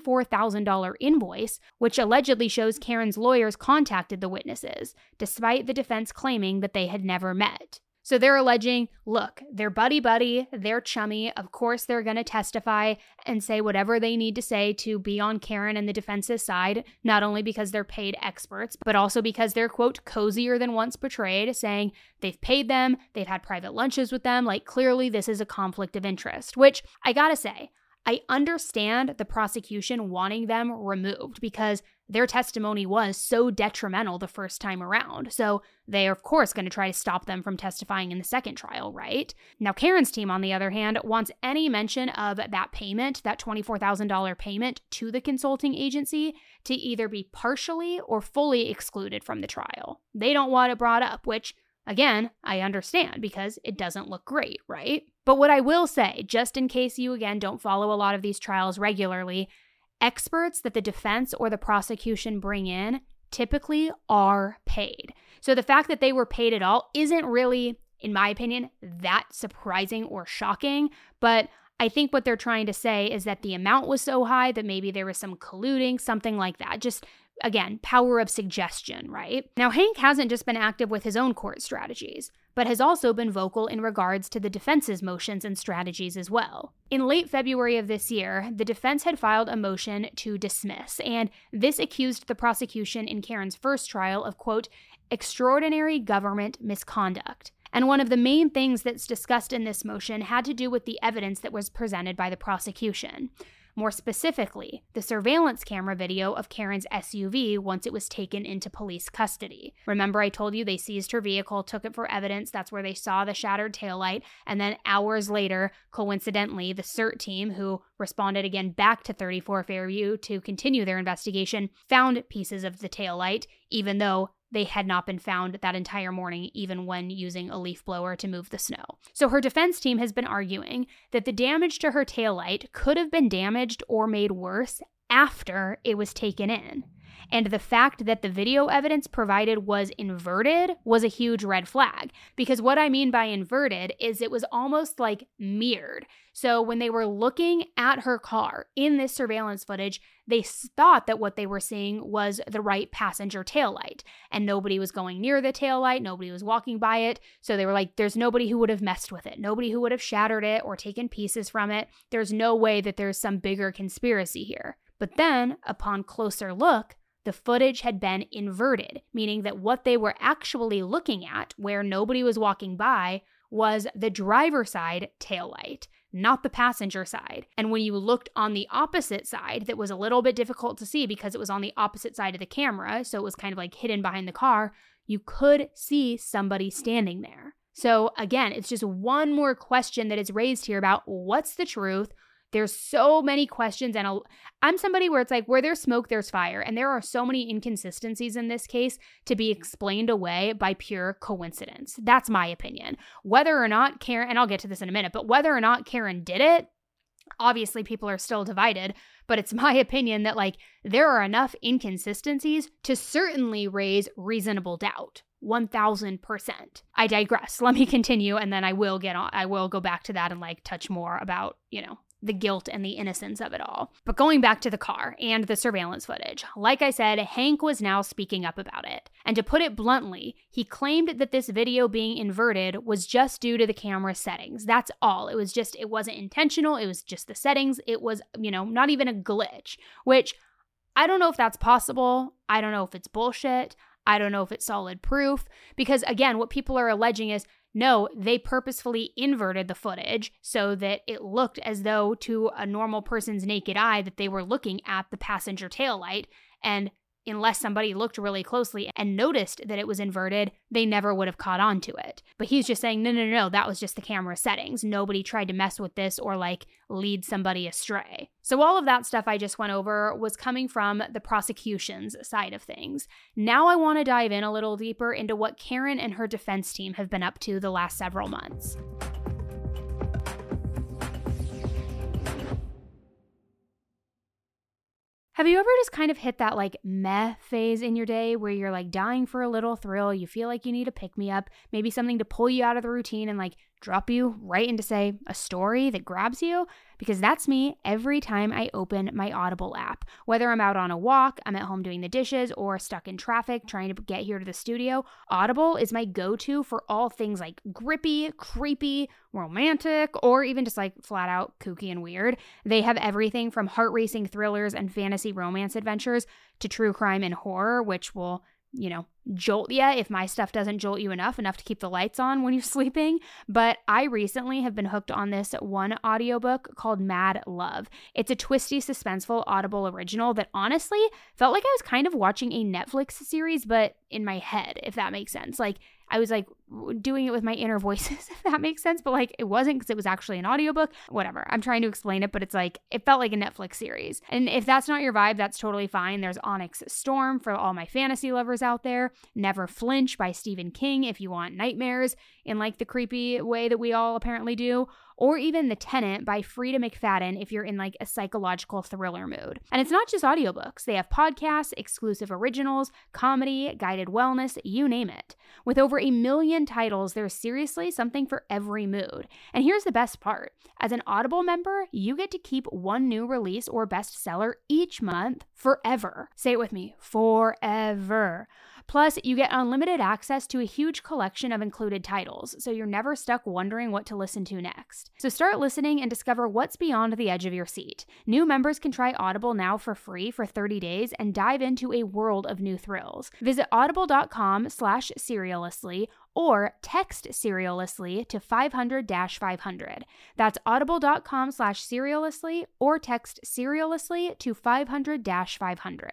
[SPEAKER 1] $24,000 invoice, which allegedly shows Karen's lawyers contacted the witnesses, despite the defense claiming that they had never met. So they're alleging, look, they're buddy-buddy, they're chummy, of course they're going to testify and say whatever they need to say to be on Karen and the defense's side, not only because they're paid experts, but also because they're, quote, cozier than once portrayed, saying they've paid them, they've had private lunches with them, like clearly this is a conflict of interest, which I gotta say, I understand the prosecution wanting them removed because their testimony was so detrimental the first time around. So they are, of course, going to try to stop them from testifying in the second trial, right? Now, Karen's team, on the other hand, wants any mention of that payment, that $24,000 payment to the consulting agency, to either be partially or fully excluded from the trial. They don't want it brought up, which, again, I understand because it doesn't look great, right? But what I will say, just in case you, again, don't follow a lot of these trials regularly, experts that the defense or the prosecution bring in typically are paid. So the fact that they were paid at all isn't really, in my opinion, that surprising or shocking, but I think what they're trying to say is that the amount was so high that maybe there was some colluding, something like that. Just, again, power of suggestion, right? Now, Hank hasn't just been active with his own court strategies, but has also been vocal in regards to the defense's motions and strategies as well. In late February of this year, the defense had filed a motion to dismiss, and this accused the prosecution in Karen's first trial of, quote, extraordinary government misconduct. And one of the main things that's discussed in this motion had to do with the evidence that was presented by the prosecution. More specifically, the surveillance camera video of Karen's SUV once it was taken into police custody. Remember I told you they seized her vehicle, took it for evidence, that's where they saw the shattered taillight, and then hours later, coincidentally, the CERT team, who responded again back to 34 Fairview to continue their investigation, found pieces of the taillight, even though they had not been found that entire morning, even when using a leaf blower to move the snow. So her defense team has been arguing that the damage to her taillight could have been damaged or made worse after it was taken in. And the fact that the video evidence provided was inverted was a huge red flag. Because what I mean by inverted is it was almost like mirrored. So when they were looking at her car in this surveillance footage, they thought that what they were seeing was the right passenger taillight. And nobody was going near the taillight, nobody was walking by it. So they were like, there's nobody who would have messed with it, nobody who would have shattered it or taken pieces from it. There's no way that there's some bigger conspiracy here. But then, upon closer look, the footage had been inverted, meaning that what they were actually looking at, where nobody was walking by, was the driver's side taillight, not the passenger side. And when you looked on the opposite side, that was a little bit difficult to see because it was on the opposite side of the camera, so it was kind of like hidden behind the car, you could see somebody standing there. So again, it's just one more question that is raised here about what's the truth. There's so many questions, and I'm somebody where it's like, where there's smoke, there's fire, and there are so many inconsistencies in this case to be explained away by pure coincidence. That's my opinion. Whether or not Karen, and I'll get to this in a minute, but whether or not Karen did it, obviously people are still divided, but it's my opinion that like there are enough inconsistencies to certainly raise reasonable doubt. 1000%. I digress. Let me continue, and then I will go back to that and like touch more about, the guilt and the innocence of it all. But going back to the car and the surveillance footage, like I said, Hank was now speaking up about it. And to put it bluntly, he claimed that this video being inverted was just due to the camera settings. That's all. It wasn't intentional. It was just the settings. It was, not even a glitch, which I don't know if that's possible. I don't know if it's bullshit. I don't know if it's solid proof. Because again, what people are alleging is, no, they purposefully inverted the footage so that it looked as though to a normal person's naked eye that they were looking at the passenger taillight, and unless somebody looked really closely and noticed that it was inverted, they never would have caught on to it. But he's just saying, no, that was just the camera settings. Nobody tried to mess with this or like lead somebody astray. So all of that stuff I just went over was coming from the prosecution's side of things. Now I want to dive in a little deeper into what Karen and her defense team have been up to the last several months. Have you ever just kind of hit that like meh phase in your day where you're like dying for a little thrill, you feel like you need a pick-me-up, maybe something to pull you out of the routine and like drop you right into, say, a story that grabs you? Because that's me every time I open my Audible app. Whether I'm out on a walk, I'm at home doing the dishes, or stuck in traffic trying to get here to the studio, Audible is my go-to for all things like grippy, creepy, romantic, or even just like flat out kooky and weird. They have everything from heart-racing thrillers and fantasy romance adventures to true crime and horror, which will, jolt you if my stuff doesn't jolt you enough to keep the lights on when you're sleeping. But I recently have been hooked on this one audiobook called Mad Love. It's a twisty, suspenseful Audible original that honestly felt like I was kind of watching a Netflix series, but in my head, if that makes sense. Like, I was like doing it with my inner voices, if that makes sense, but like it wasn't, because it was actually an audiobook. Whatever. I'm trying to explain it, but it's like, it felt like a Netflix series. And if that's not your vibe, that's totally fine. There's Onyx Storm for all my fantasy lovers out there. Never Flinch by Stephen King if you want nightmares in like the creepy way that we all apparently do. Or even The Tenant by Frida McFadden if you're in like a psychological thriller mood. And it's not just audiobooks. They have podcasts, exclusive originals, comedy, guided wellness, you name it. With over 1 million titles, there's seriously something for every mood. And here's the best part. As an Audible member, you get to keep one new release or bestseller each month forever. Say it with me, forever. Plus, you get unlimited access to a huge collection of included titles, so you're never stuck wondering what to listen to next. So start listening and discover what's beyond the edge of your seat. New members can try Audible now for free for 30 days and dive into a world of new thrills. Visit audible.com/serialously or text serialously to 500-500. That's audible.com/serialously or text serialously to 500-500.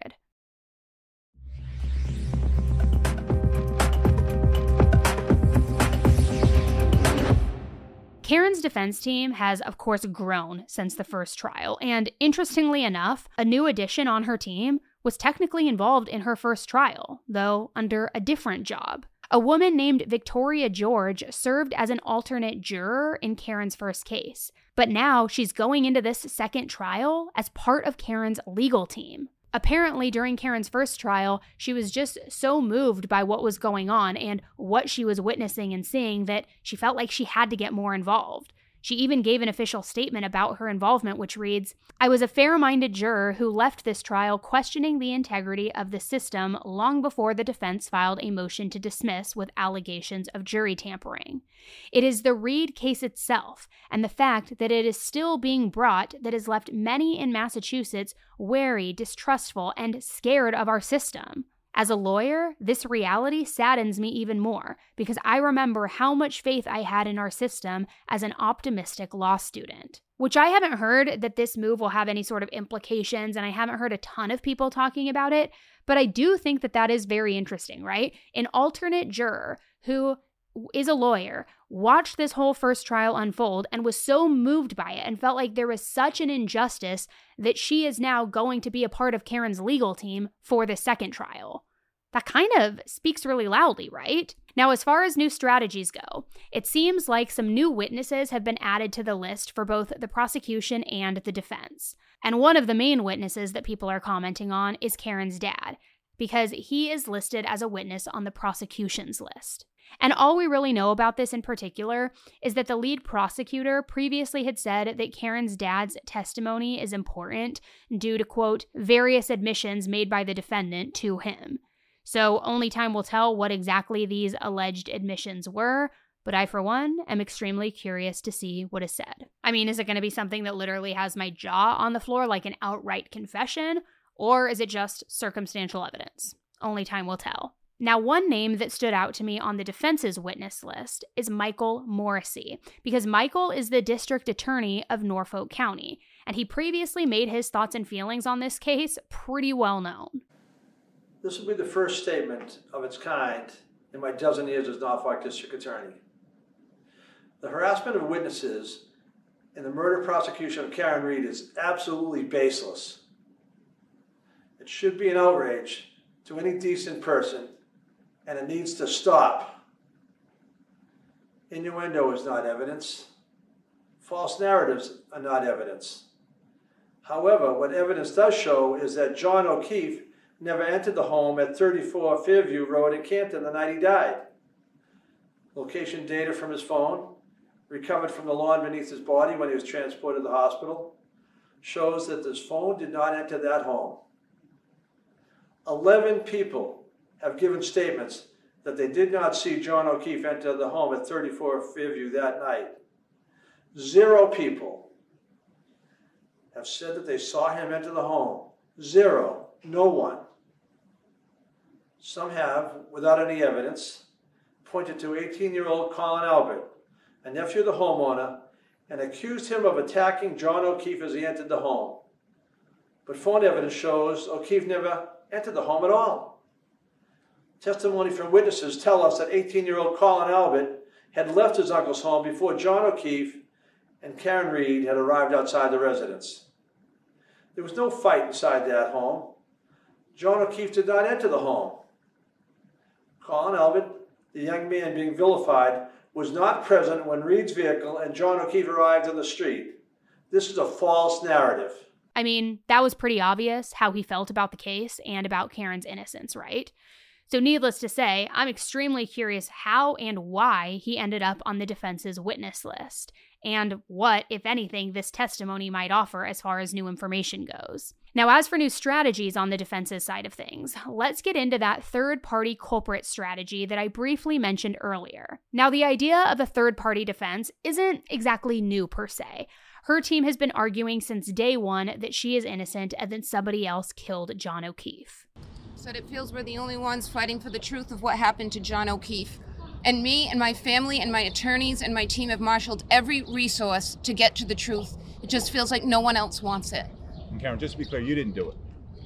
[SPEAKER 1] Karen's defense team has, of course, grown since the first trial, and interestingly enough, a new addition on her team was technically involved in her first trial, though under a different job. A woman named Victoria George served as an alternate juror in Karen's first case, but now she's going into this second trial as part of Karen's legal team. Apparently, during Karen's first trial, she was just so moved by what was going on and what she was witnessing and seeing that she felt like she had to get more involved. She even gave an official statement about her involvement, which reads, "I was a fair-minded juror who left this trial questioning the integrity of the system long before the defense filed a motion to dismiss with allegations of jury tampering. It is the Reed case itself and the fact that it is still being brought that has left many in Massachusetts wary, distrustful, and scared of our system. As a lawyer, this reality saddens me even more because I remember how much faith I had in our system as an optimistic law student." Which I haven't heard that this move will have any sort of implications, and I haven't heard a ton of people talking about it, but I do think that that is very interesting, right? An alternate juror who is a lawyer watched this whole first trial unfold and was so moved by it and felt like there was such an injustice that she is now going to be a part of Karen's legal team for the second trial. That kind of speaks really loudly, right? Now, as far as new strategies go, it seems like some new witnesses have been added to the list for both the prosecution and the defense. And one of the main witnesses that people are commenting on is Karen's dad, because he is listed as a witness on the prosecution's list. And all we really know about this in particular is that the lead prosecutor previously had said that Karen's dad's testimony is important due to, quote, various admissions made by the defendant to him. So only time will tell what exactly these alleged admissions were, but I, for one, am extremely curious to see what is said. I mean, is it going to be something that literally has my jaw on the floor like an outright confession, or is it just circumstantial evidence? Only time will tell. Now, one name that stood out to me on the defense's witness list is Michael Morrissey, because Michael is the district attorney of Norfolk County, and he previously made his thoughts and feelings on this case pretty well known.
[SPEAKER 14] This will be the first statement of its kind in my dozen years as Norfolk District Attorney. The harassment of witnesses in the murder prosecution of Karen Reed is absolutely baseless. It should be an outrage to any decent person, and it needs to stop. Innuendo is not evidence. False narratives are not evidence. However, what evidence does show is that John O'Keefe never entered the home at 34 Fairview Road in Canton the night he died. Location data from his phone, recovered from the lawn beneath his body when he was transported to the hospital, shows that his phone did not enter that home. 11 people have given statements that they did not see John O'Keefe enter the home at 34 Fairview that night. 0 people have said that they saw him enter the home. 0. No one. Some have, without any evidence, pointed to 18-year-old Colin Albert, a nephew of the homeowner, and accused him of attacking John O'Keefe as he entered the home. But phone evidence shows O'Keefe never entered the home at all. Testimony from witnesses tell us that 18-year-old Colin Albert had left his uncle's home before John O'Keefe and Karen Reed had arrived outside the residence. There was no fight inside that home. John O'Keefe did not enter the home. Colin Albert, the young man being vilified, was not present when Reed's vehicle and John O'Keefe arrived on the street. This is a false narrative.
[SPEAKER 1] I mean, that was pretty obvious how he felt about the case and about Karen's innocence, right? So needless to say, I'm extremely curious how and why he ended up on the defense's witness list, and what, if anything, this testimony might offer as far as new information goes. Now, as for new strategies on the defense's side of things, let's get into that third-party culprit strategy that I briefly mentioned earlier. Now, the idea of a third-party defense isn't exactly new per se. Her team has been arguing since day one that she is innocent and that somebody else killed John O'Keefe.
[SPEAKER 15] Said it feels we're the only ones fighting for the truth of what happened to John O'Keefe. And me and my family and my attorneys and my team have marshaled every resource to get to the truth. It just feels like no one else wants it.
[SPEAKER 16] And Karen, just to be clear, you didn't do it.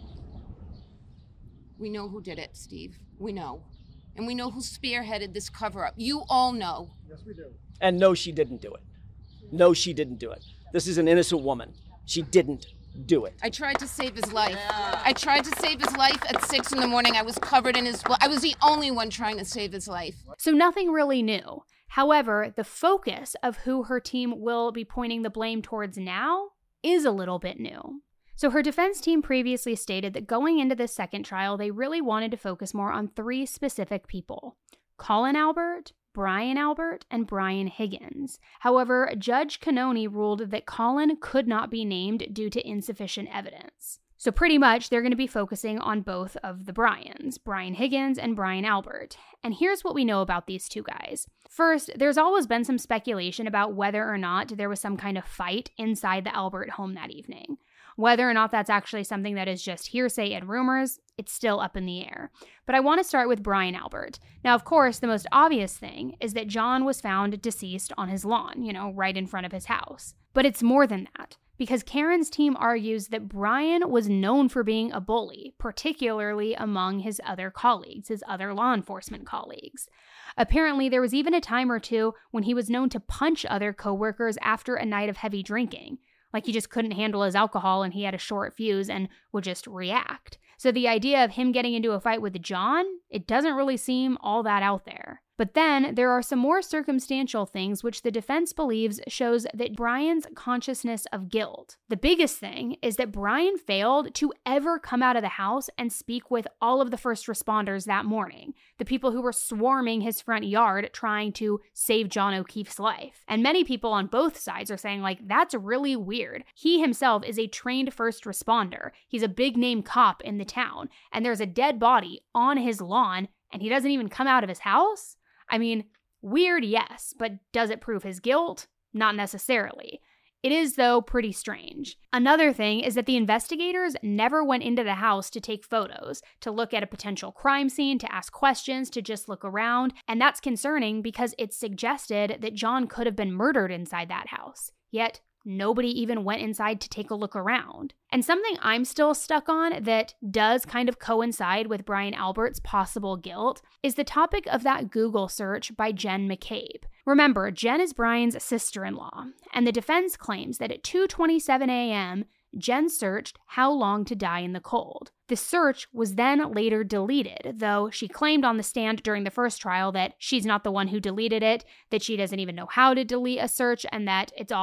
[SPEAKER 15] We know who did it, Steve. We know. And we know who spearheaded this cover-up. You all know.
[SPEAKER 16] Yes, we do.
[SPEAKER 17] And no, she didn't do it. No, she didn't do it. This is an innocent woman. She didn't do it.
[SPEAKER 15] I tried to save his life. I tried to save his life at 6 a.m. I was covered in his blood. I was the only one trying to save his life.
[SPEAKER 1] So nothing really new. However, the focus of who her team will be pointing the blame towards now is a little bit new. So her defense team previously stated that going into this second trial, they really wanted to focus more on 3 specific people: Colin Albert, Brian Albert, and Brian Higgins. However, Judge Cannoni ruled that Colin could not be named due to insufficient evidence. So pretty much they're going to be focusing on both of the Brians, Brian Higgins and Brian Albert. And here's what we know about these 2 guys. First, there's always been some speculation about whether or not there was some kind of fight inside the Albert home that evening. Whether or not that's actually something that is just hearsay and rumors, it's still up in the air. But I want to start with Brian Albert. Now, of course, the most obvious thing is that John was found deceased on his lawn, right in front of his house. But it's more than that, because Karen's team argues that Brian was known for being a bully, particularly among his other colleagues, his other law enforcement colleagues. Apparently, there was even a time or two when he was known to punch other coworkers after a night of heavy drinking. Like he just couldn't handle his alcohol and he had a short fuse and would just react. So the idea of him getting into a fight with John, it doesn't really seem all that out there. But then there are some more circumstantial things which the defense believes shows that Brian's consciousness of guilt. The biggest thing is that Brian failed to ever come out of the house and speak with all of the first responders that morning, the people who were swarming his front yard trying to save John O'Keefe's life. And many people on both sides are saying, that's really weird. He himself is a trained first responder. He's a big name cop in the town, and there's a dead body on his lawn, and he doesn't even come out of his house? I mean, weird, yes, but does it prove his guilt? Not necessarily. It is, though, pretty strange. Another thing is that the investigators never went into the house to take photos, to look at a potential crime scene, to ask questions, to just look around, and that's concerning because it suggested that John could have been murdered inside that house. Yet, nobody even went inside to take a look around. And something I'm still stuck on that does kind of coincide with Brian Albert's possible guilt is the topic of that Google search by Jen McCabe. Remember, Jen is Brian's sister-in-law, and the defense claims that at 2:27 a.m., Jen searched how long to die in the cold. The search was then later deleted, though she claimed on the stand during the first trial that she's not the one who deleted it, that she doesn't even know how to delete a search, and that it's all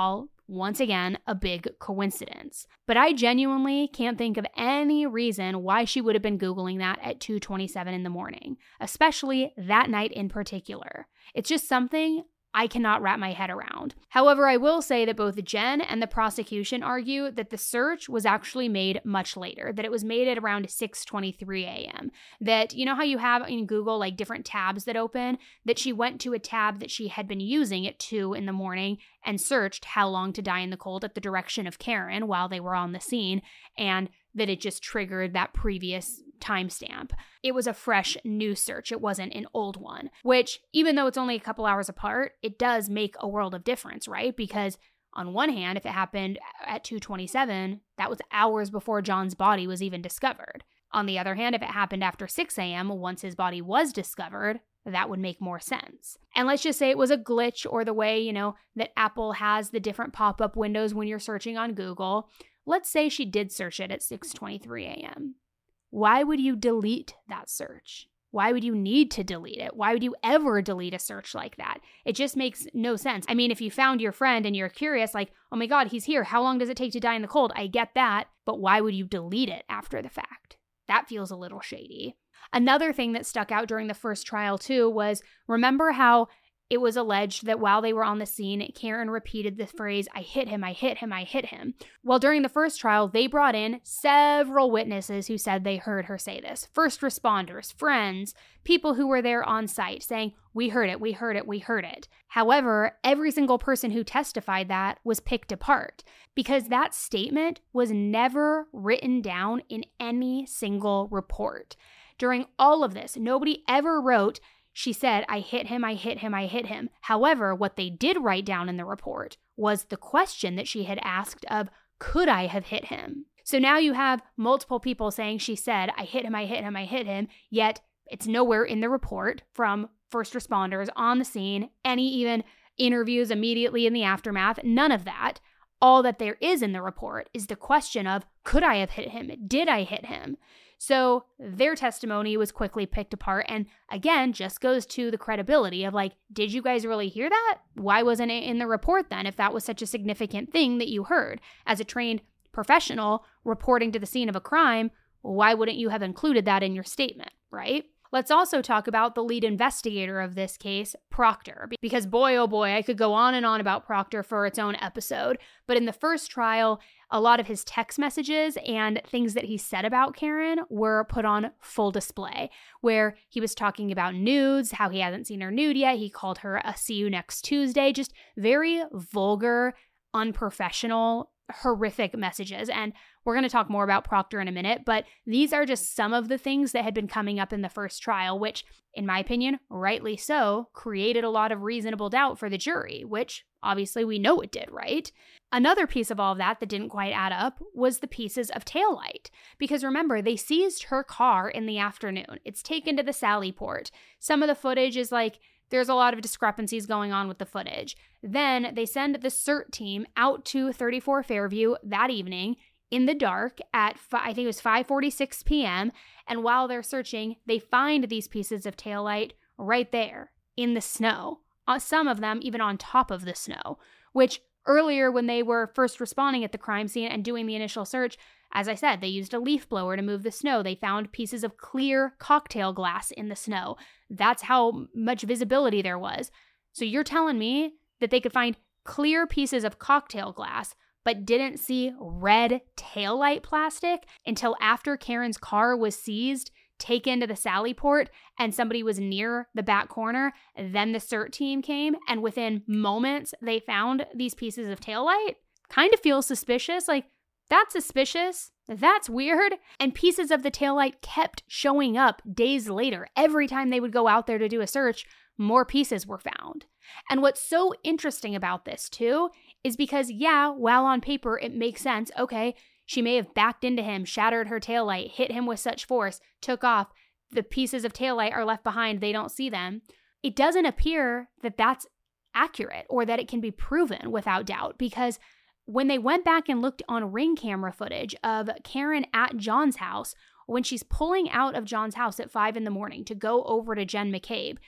[SPEAKER 1] once again, a big coincidence. But I genuinely can't think of any reason why she would have been Googling that at 2:27 in the morning, especially that night in particular. It's just something I cannot wrap my head around. However, I will say that both Jen and the prosecution argue that the search was actually made much later, that it was made at around 6:23 a.m. That, you know how you have in Google like different tabs that open, that she went to a tab that she had been using at 2 in the morning and searched how long to die in the cold at the direction of Karen while they were on the scene, and that it just triggered that previous timestamp. It was a fresh new search. It wasn't an old one, which even though it's only a couple hours apart, it does make a world of difference, right? Because on one hand, if it happened at 2:27, that was hours before John's body was even discovered. On the other hand, if it happened after 6 a.m., once his body was discovered, that would make more sense. And let's just say it was a glitch or the way, that Apple has the different pop-up windows when you're searching on Google. Let's say she did search it at 6:23 a.m. Why would you delete that search? Why would you need to delete it? Why would you ever delete a search like that? It just makes no sense. I mean, if you found your friend and you're curious, like, oh my God, he's here. How long does it take to die in the cold? I get that, but why would you delete it after the fact? That feels a little shady. Another thing that stuck out during the first trial too was, remember how it was alleged that while they were on the scene, Karen repeated the phrase, I hit him, I hit him, I hit him. Well, during the first trial, they brought in several witnesses who said they heard her say this. First responders, friends, people who were there on site saying, we heard it, we heard it, we heard it. However, every single person who testified that was picked apart because that statement was never written down in any single report. During all of this, nobody ever wrote, she said, I hit him, I hit him, I hit him. However, what they did write down in the report was the question that she had asked of, could I have hit him? So now you have multiple people saying she said, I hit him, I hit him, I hit him, yet it's nowhere in the report from first responders on the scene, any even interviews immediately in the aftermath, none of that. All that there is in the report is the question of, could I have hit him? Did I hit him? So their testimony was quickly picked apart and again, just goes to the credibility of like, did you guys really hear that? Why wasn't it in the report then if that was such a significant thing that you heard? As a trained professional reporting to the scene of a crime, why wouldn't you have included that in your statement, right? Let's also talk about the lead investigator of this case, Proctor, because boy, oh boy, I could go on and on about Proctor for its own episode. But in the first trial, a lot of his text messages and things that he said about Karen were put on full display, where he was talking about nudes, how he hasn't seen her nude yet. He called her a see you next Tuesday, just very vulgar, unprofessional, horrific messages. And we're going to talk more about Proctor in a minute, but these are just some of the things that had been coming up in the first trial, which, in my opinion, rightly so, created a lot of reasonable doubt for the jury, which obviously we know it did, right? Another piece of all of that didn't quite add up was the pieces of taillight. Because remember, they seized her car in the afternoon. It's taken to the Sally Port. Some of the footage is like, there's a lot of discrepancies going on with the footage. Then they send the CERT team out to 34 Fairview that evening in the dark at, I think it was 5:46 p.m. And while they're searching, they find these pieces of taillight right there in the snow. Some of them even on top of the snow, which earlier when they were first responding at the crime scene and doing the initial search, as I said, they used a leaf blower to move the snow. They found pieces of clear cocktail glass in the snow. That's how much visibility there was. So you're telling me that they could find clear pieces of cocktail glass but didn't see red taillight plastic until after Karen's car was seized, taken to the Sally Port, and somebody was near the back corner. Then the CERT team came, and within moments, they found these pieces of taillight? Kind of feels suspicious. Like, that's suspicious. That's weird. And pieces of the taillight kept showing up days later. Every time they would go out there to do a search, more pieces were found. And what's so interesting about this, too, is because, yeah, while on paper it makes sense, okay, she may have backed into him, shattered her taillight, hit him with such force, took off, the pieces of taillight are left behind, they don't see them. It doesn't appear that that's accurate or that it can be proven without doubt, because when they went back and looked on ring camera footage of Karen at John's house, when she's pulling out of John's house at 5 a.m. to go over to Jen McCabe,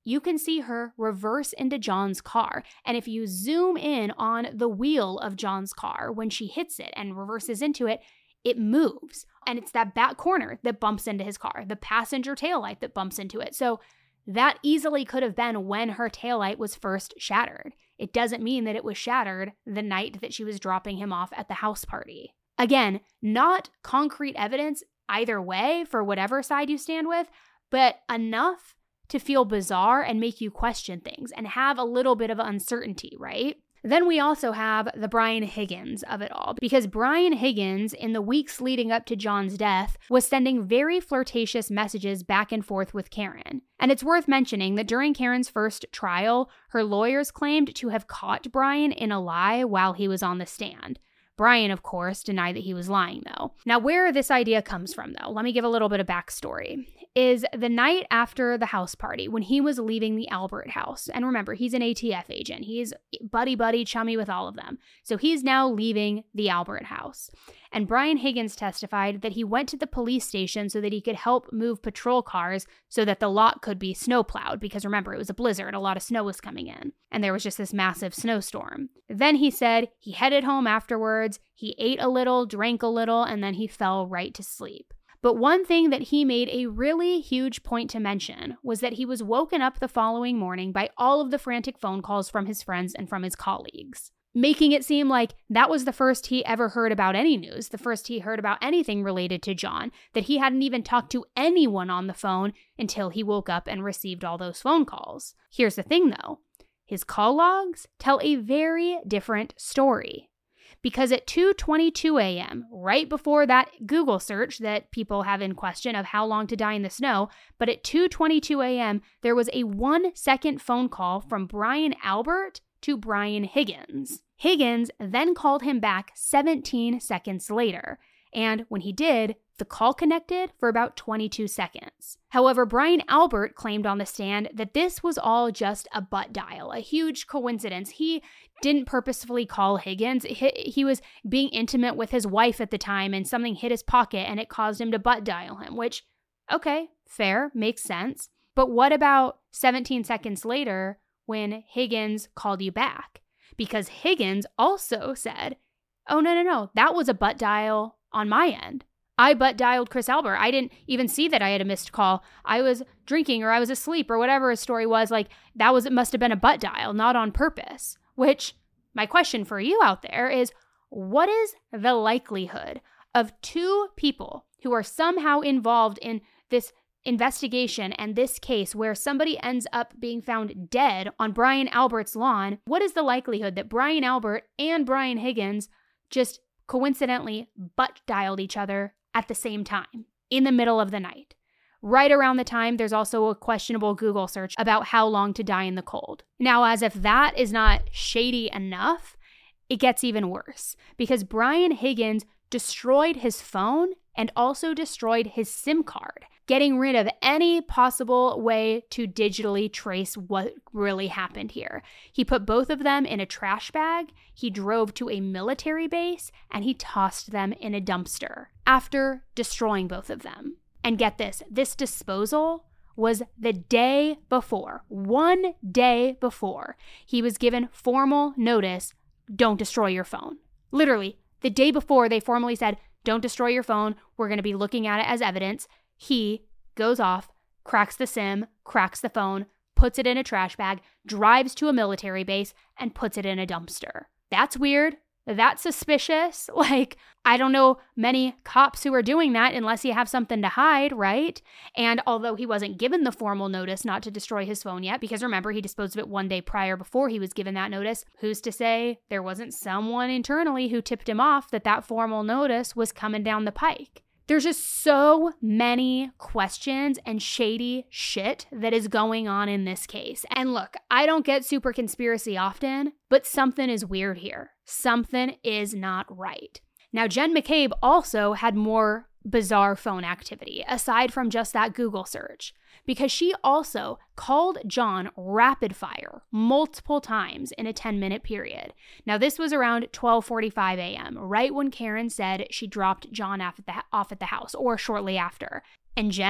[SPEAKER 1] you can see her reverse into John's car. And if you zoom in on the wheel of John's car when she hits it and reverses into it, it moves. And it's that back corner that bumps into his car, the passenger taillight that bumps into it. So that easily could have been when her taillight was first shattered. It doesn't mean that it was shattered the night that she was dropping him off at the house party. Again, not concrete evidence either way for whatever side you stand with, but enough to feel bizarre and make you question things and have a little bit of uncertainty, right? Then we also have the Brian Higgins of it all, because Brian Higgins, in the weeks leading up to John's death, was sending very flirtatious messages back and forth with Karen. And it's worth mentioning that during Karen's first trial, her lawyers claimed to have caught Brian in a lie while he was on the stand. Brian, of course, denied that he was lying, though. Now, where this idea comes from, though, let me give a little bit of backstory, is the night after the house party, when he was leaving the Albert house. And remember, he's an ATF agent. He's buddy-buddy, chummy with all of them. So he's now leaving the Albert house. And Brian Higgins testified that he went to the police station so that he could help move patrol cars so that the lot could be snowplowed, because remember, it was a blizzard, a lot of snow was coming in, and there was just this massive snowstorm. Then he said he headed home afterwards, he ate a little, drank a little, and then he fell right to sleep. But one thing that he made a really huge point to mention was that he was woken up the following morning by all of the frantic phone calls from his friends and from his colleagues, making it seem like that was the first he ever heard about any news, the first he heard about anything related to John, that he hadn't even talked to anyone on the phone until he woke up and received all those phone calls. Here's the thing, though. His call logs tell a very different story. Because at 2:22 a.m., right before that Google search that people have in question of how long to die in the snow, but at 2:22 a.m., there was a 1-second phone call from Brian Albert to Brian Higgins. Higgins then called him back 17 seconds later, and when he did, the call connected for about 22 seconds. However, Brian Albert claimed on the stand that this was all just a butt dial, a huge coincidence. He didn't purposefully call Higgins. He was being intimate with his wife at the time, and something hit his pocket and it caused him to butt dial him, which, okay, fair, makes sense. But what about 17 seconds later when Higgins called you back? Because Higgins also said, oh, no, that was a butt dial on my end. I butt dialed Chris Albert. I didn't even see that I had a missed call. I was drinking or I was asleep or whatever his story was. Like, it must have been a butt dial, not on purpose. Which, my question for you out there is, what is the likelihood of two people who are somehow involved in this investigation and this case where somebody ends up being found dead on Brian Albert's lawn? What is the likelihood that Brian Albert and Brian Higgins just coincidentally butt dialed each other at the same time, in the middle of the night? Right around the time, there's also a questionable Google search about how long to die in the cold. Now, as if that is not shady enough, it gets even worse, because Brian Higgins destroyed his phone and also destroyed his SIM card, getting rid of any possible way to digitally trace what really happened here. He put both of them in a trash bag, he drove to a military base, and he tossed them in a dumpster after destroying both of them. And get this disposal was the day before, 1 day before, he was given formal notice, don't destroy your phone. Literally, the day before they formally said, don't destroy your phone, we're going to be looking at it as evidence. He goes off, cracks the SIM, cracks the phone, puts it in a trash bag, drives to a military base, and puts it in a dumpster. That's weird. That's suspicious. I don't know many cops who are doing that unless you have something to hide, right? And although he wasn't given the formal notice not to destroy his phone yet, because remember, he disposed of it 1 day prior before he was given that notice, who's to say there wasn't someone internally who tipped him off that formal notice was coming down the pike? There's just so many questions and shady shit that is going on in this case. And look, I don't get super conspiracy often, but something is weird here. Something is not right. Now, Jen McCabe also had more bizarre phone activity, aside from just that Google search, because she also called John rapid fire multiple times in a 10-minute period. Now, this was around 12:45 a.m., right when Karen said she dropped John off at the house, or shortly after. And Jen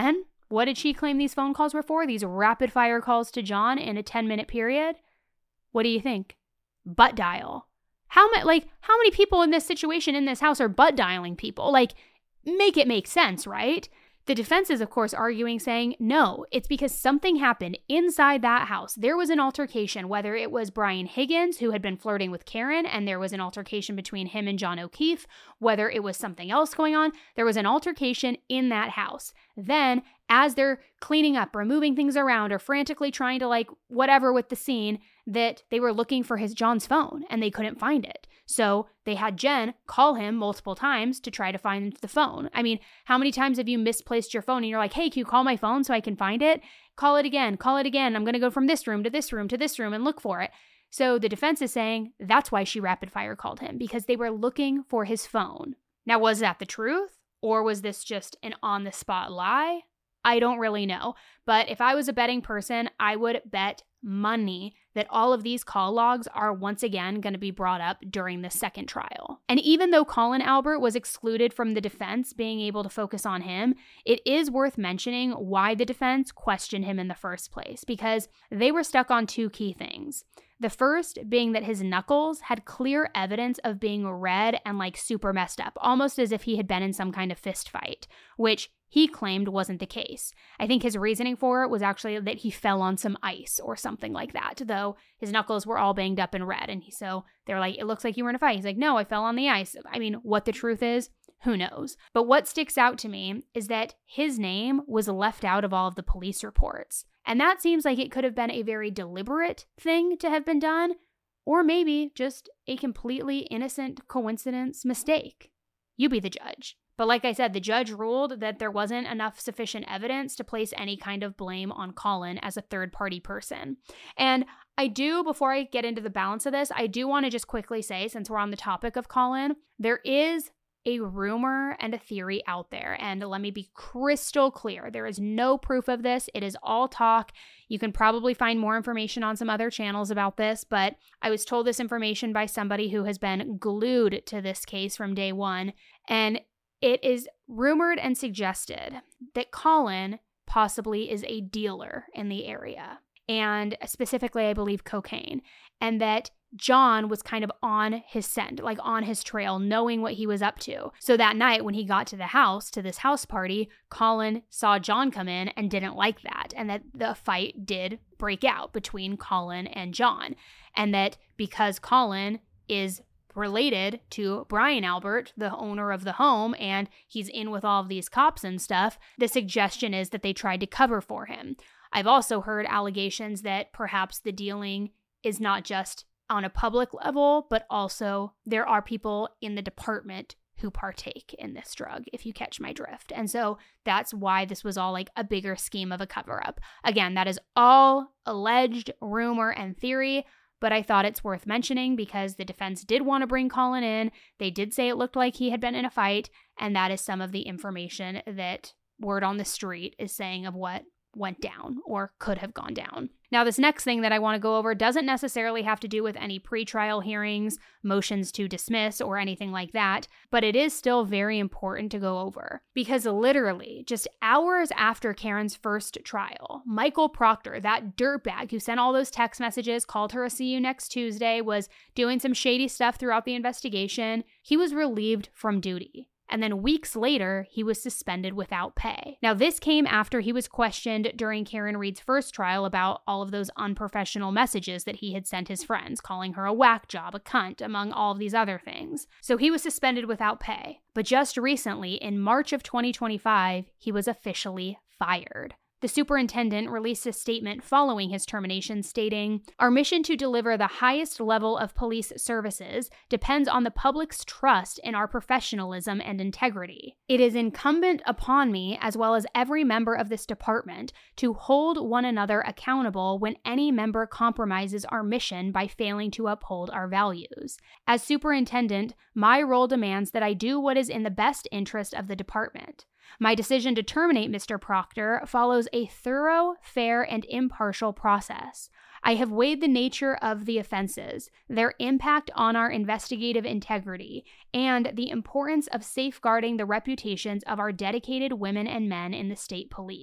[SPEAKER 1] What did she claim these phone calls were for? These rapid fire calls to John in a 10-minute period? What do you think? Butt dial. How many people in this situation in this house are butt dialing people? Like, make it make sense, right? The defense is, of course, arguing, saying, no, it's because something happened inside that house. There was an altercation, whether it was Brian Higgins, who had been flirting with Karen, and there was an altercation between him and John O'Keefe, whether it was something else going on, there was an altercation in that house. Then, as they're cleaning up, or moving things around, or frantically trying to whatever with the scene, that they were looking for John's phone, and they couldn't find it. So they had Jen call him multiple times to try to find the phone. I mean, how many times have you misplaced your phone and you're like, hey, can you call my phone so I can find it? Call it again. I'm going to go from this room to this room to this room and look for it. So the defense is saying that's why she rapid fire called him, because they were looking for his phone. Now, was that the truth? Or was this just an on-the-spot lie? I don't really know. But if I was a betting person, I would bet money that all of these call logs are once again going to be brought up during the second trial. And even though Colin Albert was excluded from the defense being able to focus on him, it is worth mentioning why the defense questioned him in the first place, because they were stuck on two key things. The first being that his knuckles had clear evidence of being red and super messed up, almost as if he had been in some kind of fist fight, which he claimed wasn't the case. I think his reasoning for it was actually that he fell on some ice or something like that, though his knuckles were all banged up and red. And so they're like, it looks like you were in a fight. He's like, no, I fell on the ice. I mean, what the truth is, who knows? But what sticks out to me is that his name was left out of all of the police reports. And that seems like it could have been a very deliberate thing to have been done, or maybe just a completely innocent coincidence mistake. You be the judge. But like I said, the judge ruled that there wasn't enough sufficient evidence to place any kind of blame on Colin as a third-party person. And before I get into the balance of this, I do want to just quickly say, since we're on the topic of Colin, there is a rumor and a theory out there. And let me be crystal clear. There is no proof of this. It is all talk. You can probably find more information on some other channels about this, but I was told this information by somebody who has been glued to this case from day one. And it is rumored and suggested that Colin possibly is a dealer in the area, and specifically, I believe, cocaine, and that John was kind of on his scent, on his trail, knowing what he was up to. So that night when he got to the house, to this house party, Colin saw John come in and didn't like that, and that the fight did break out between Colin and John, and that because Colin is related to Brian Albert, the owner of the home, and he's in with all of these cops and stuff, the suggestion is that they tried to cover for him. I've also heard allegations that perhaps the dealing is not just on a public level, but also there are people in the department who partake in this drug, if you catch my drift. And so that's why this was all a bigger scheme of a cover-up. Again, that is all alleged rumor and theory, but I thought it's worth mentioning because the defense did want to bring Colin in. They did say it looked like he had been in a fight, and that is some of the information that word on the street is saying of what went down or could have gone down. Now, this next thing that I want to go over doesn't necessarily have to do with any pretrial hearings, motions to dismiss, or anything like that, but it is still very important to go over because literally just hours after Karen's first trial, Michael Proctor, that dirtbag who sent all those text messages, called her a see you next Tuesday, was doing some shady stuff throughout the investigation, he was relieved from duty. And then weeks later, he was suspended without pay. Now, this came after he was questioned during Karen Read's first trial about all of those unprofessional messages that he had sent his friends, calling her a whack job, a cunt, among all of these other things. So he was suspended without pay. But just recently, in March of 2025, he was officially fired. The superintendent released a statement following his termination stating, "Our mission to deliver the highest level of police services depends on the public's trust in our professionalism and integrity. It is incumbent upon me, as well as every member of this department, to hold one another accountable when any member compromises our mission by failing to uphold our values. As superintendent, my role demands that I do what is in the best interest of the department. My decision to terminate Mr. Proctor follows a thorough, fair, and impartial process. I have weighed the nature of the offenses, their impact on our investigative integrity, and the importance of safeguarding the reputations of our dedicated women and men in the state police.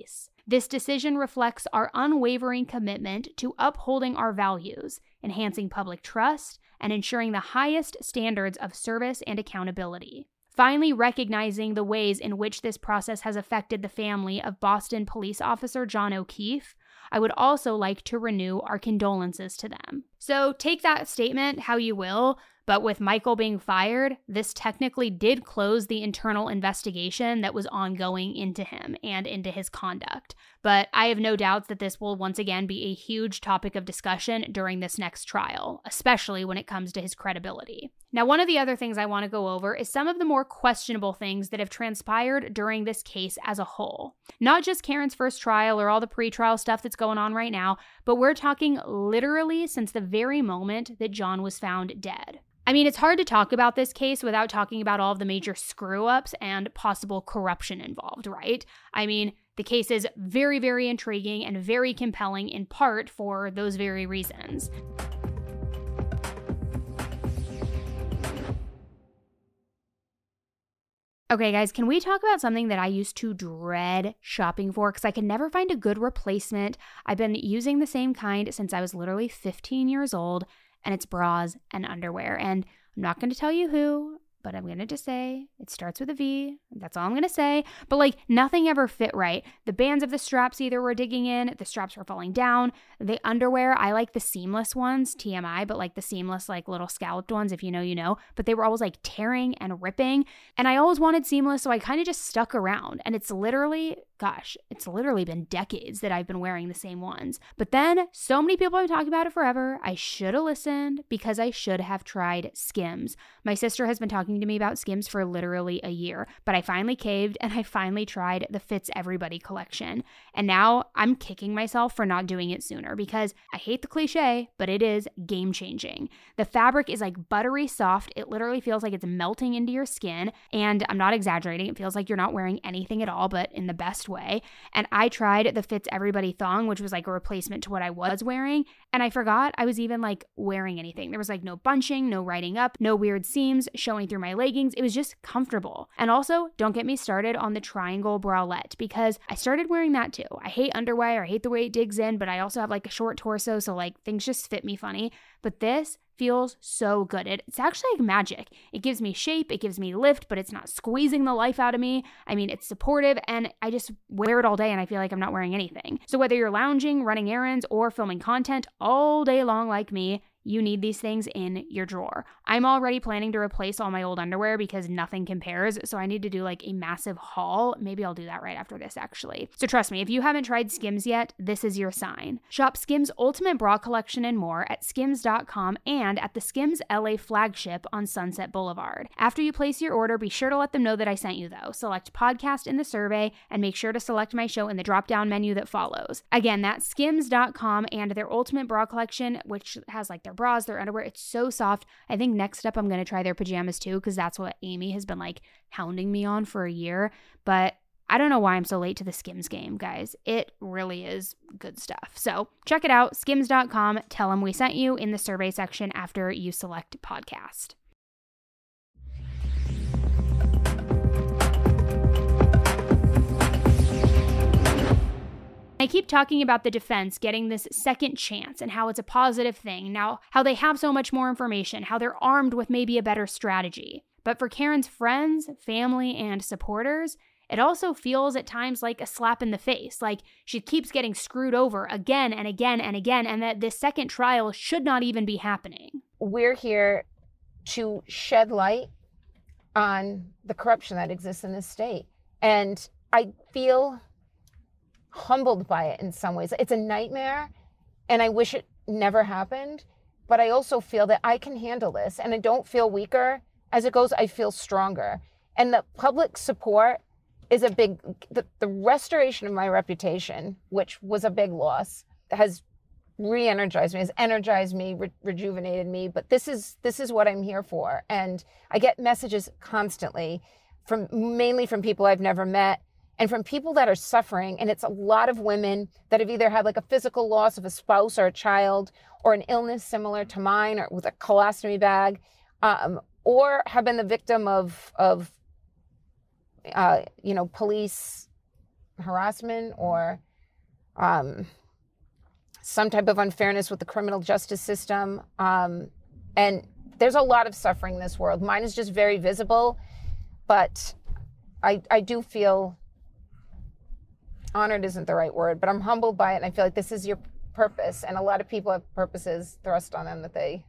[SPEAKER 1] This decision reflects our unwavering commitment to upholding our values, enhancing public trust, and ensuring the highest standards of service and accountability. Finally, recognizing the ways in which this process has affected the family of Boston police officer John O'Keefe, I would also like to renew our condolences to them. So take that statement how you will, but with Michael being fired, this technically did close the internal investigation that was ongoing into him and into his conduct. But I have no doubts that this will once again be a huge topic of discussion during this next trial, especially when it comes to his credibility. Now, one of the other things I want to go over is some of the more questionable things that have transpired during this case as a whole. Not just Karen's first trial or all the pretrial stuff that's going on right now, but we're talking literally since the very moment that John was found dead. I mean, it's hard to talk about this case without talking about all of the major screw-ups and possible corruption involved, right? I mean, the case is very, very intriguing and very compelling in part for those very reasons. Okay, guys, can we talk about something that I used to dread shopping for because I could never find a good replacement? I've been using the same kind since I was literally 15 years old, and it's bras and underwear. And I'm not going to tell you who, but I'm going to just say it starts with a V. That's all I'm going to say. But like nothing ever fit right. The bands of the straps either were digging in, the straps were falling down. The underwear, I like the seamless ones, TMI, but like the seamless, like little scalloped ones, if you know, you know. But they were always like tearing and ripping. And I always wanted seamless, so I kind of just stuck around. And it's literally been decades that I've been wearing the same ones. But then so many people have been talking about it forever. I should have listened because I should have tried Skims. My sister has been talking to me about Skims for literally a year, but I finally caved and I finally tried the Fits Everybody collection. And now I'm kicking myself for not doing it sooner because I hate the cliche, but it is game changing. The fabric is like buttery soft. It literally feels like it's melting into your skin. And I'm not exaggerating. It feels like you're not wearing anything at all, but in the best way. And I tried the Fits Everybody thong, which was like a replacement to what I was wearing. And I forgot I was even like wearing anything. There was like no bunching, no riding up, no weird seams showing through my leggings. It was just comfortable. And also, don't get me started on the triangle bralette because I started wearing that too. I hate underwear. I hate the way it digs in, but I also have like a short torso. So like things just fit me funny. But this feels so good. It's actually like magic. It gives me shape, it gives me lift, but it's not squeezing the life out of me. I mean, it's supportive and I just wear it all day and I feel like I'm not wearing anything. So whether you're lounging, running errands, or filming content all day long like me, you need these things in your drawer. I'm already planning to replace all my old underwear because nothing compares, so I need to do like a massive haul. Maybe I'll do that right after this, actually. So trust me, if you haven't tried Skims yet, this is your sign. Shop Skims Ultimate Bra Collection and more at skims.com and at the Skims LA flagship on Sunset Boulevard. After you place your order, be sure to let them know that I sent you though. Select podcast in the survey and make sure to select my show in the drop-down menu that follows. Again, that's skims.com and their Ultimate Bra Collection, which has like their bras, their underwear. It's so soft. I think next up I'm going to try their pajamas too because that's what Amy has been like hounding me on for a year. But I don't know why I'm so late to the Skims game, guys. It really is good stuff. So check it out, skims.com. Tell them we sent you in the survey section after you select podcast. I keep talking about the defense getting this second chance and how it's a positive thing. Now, how they have so much more information, how they're armed with maybe a better strategy. But for Karen's friends, family, and supporters, it also feels at times like a slap in the face, like she keeps getting screwed over again and again and again, and that this second trial should not even be happening.
[SPEAKER 8] We're here to shed light on the corruption that exists in this state. And I feel humbled by it in some ways. It's a nightmare, and I wish it never happened, but I also feel that I can handle this, and I don't feel weaker. As it goes, I feel stronger. And the public support is a big, the restoration of my reputation, which was a big loss, has re-energized me, has energized me, rejuvenated me. But this is what I'm here for. And I get messages constantly mainly from people I've never met and from people that are suffering. And it's a lot of women that have either had like a physical loss of a spouse or a child or an illness similar to mine or with a colostomy bag, or have been the victim of police harassment or some type of unfairness with the criminal justice system. And there's a lot of suffering in this world. Mine is just very visible, but I do feel honored isn't the right word, but I'm humbled by it. And I feel like this is your purpose. And a lot of people have purposes thrust on them that they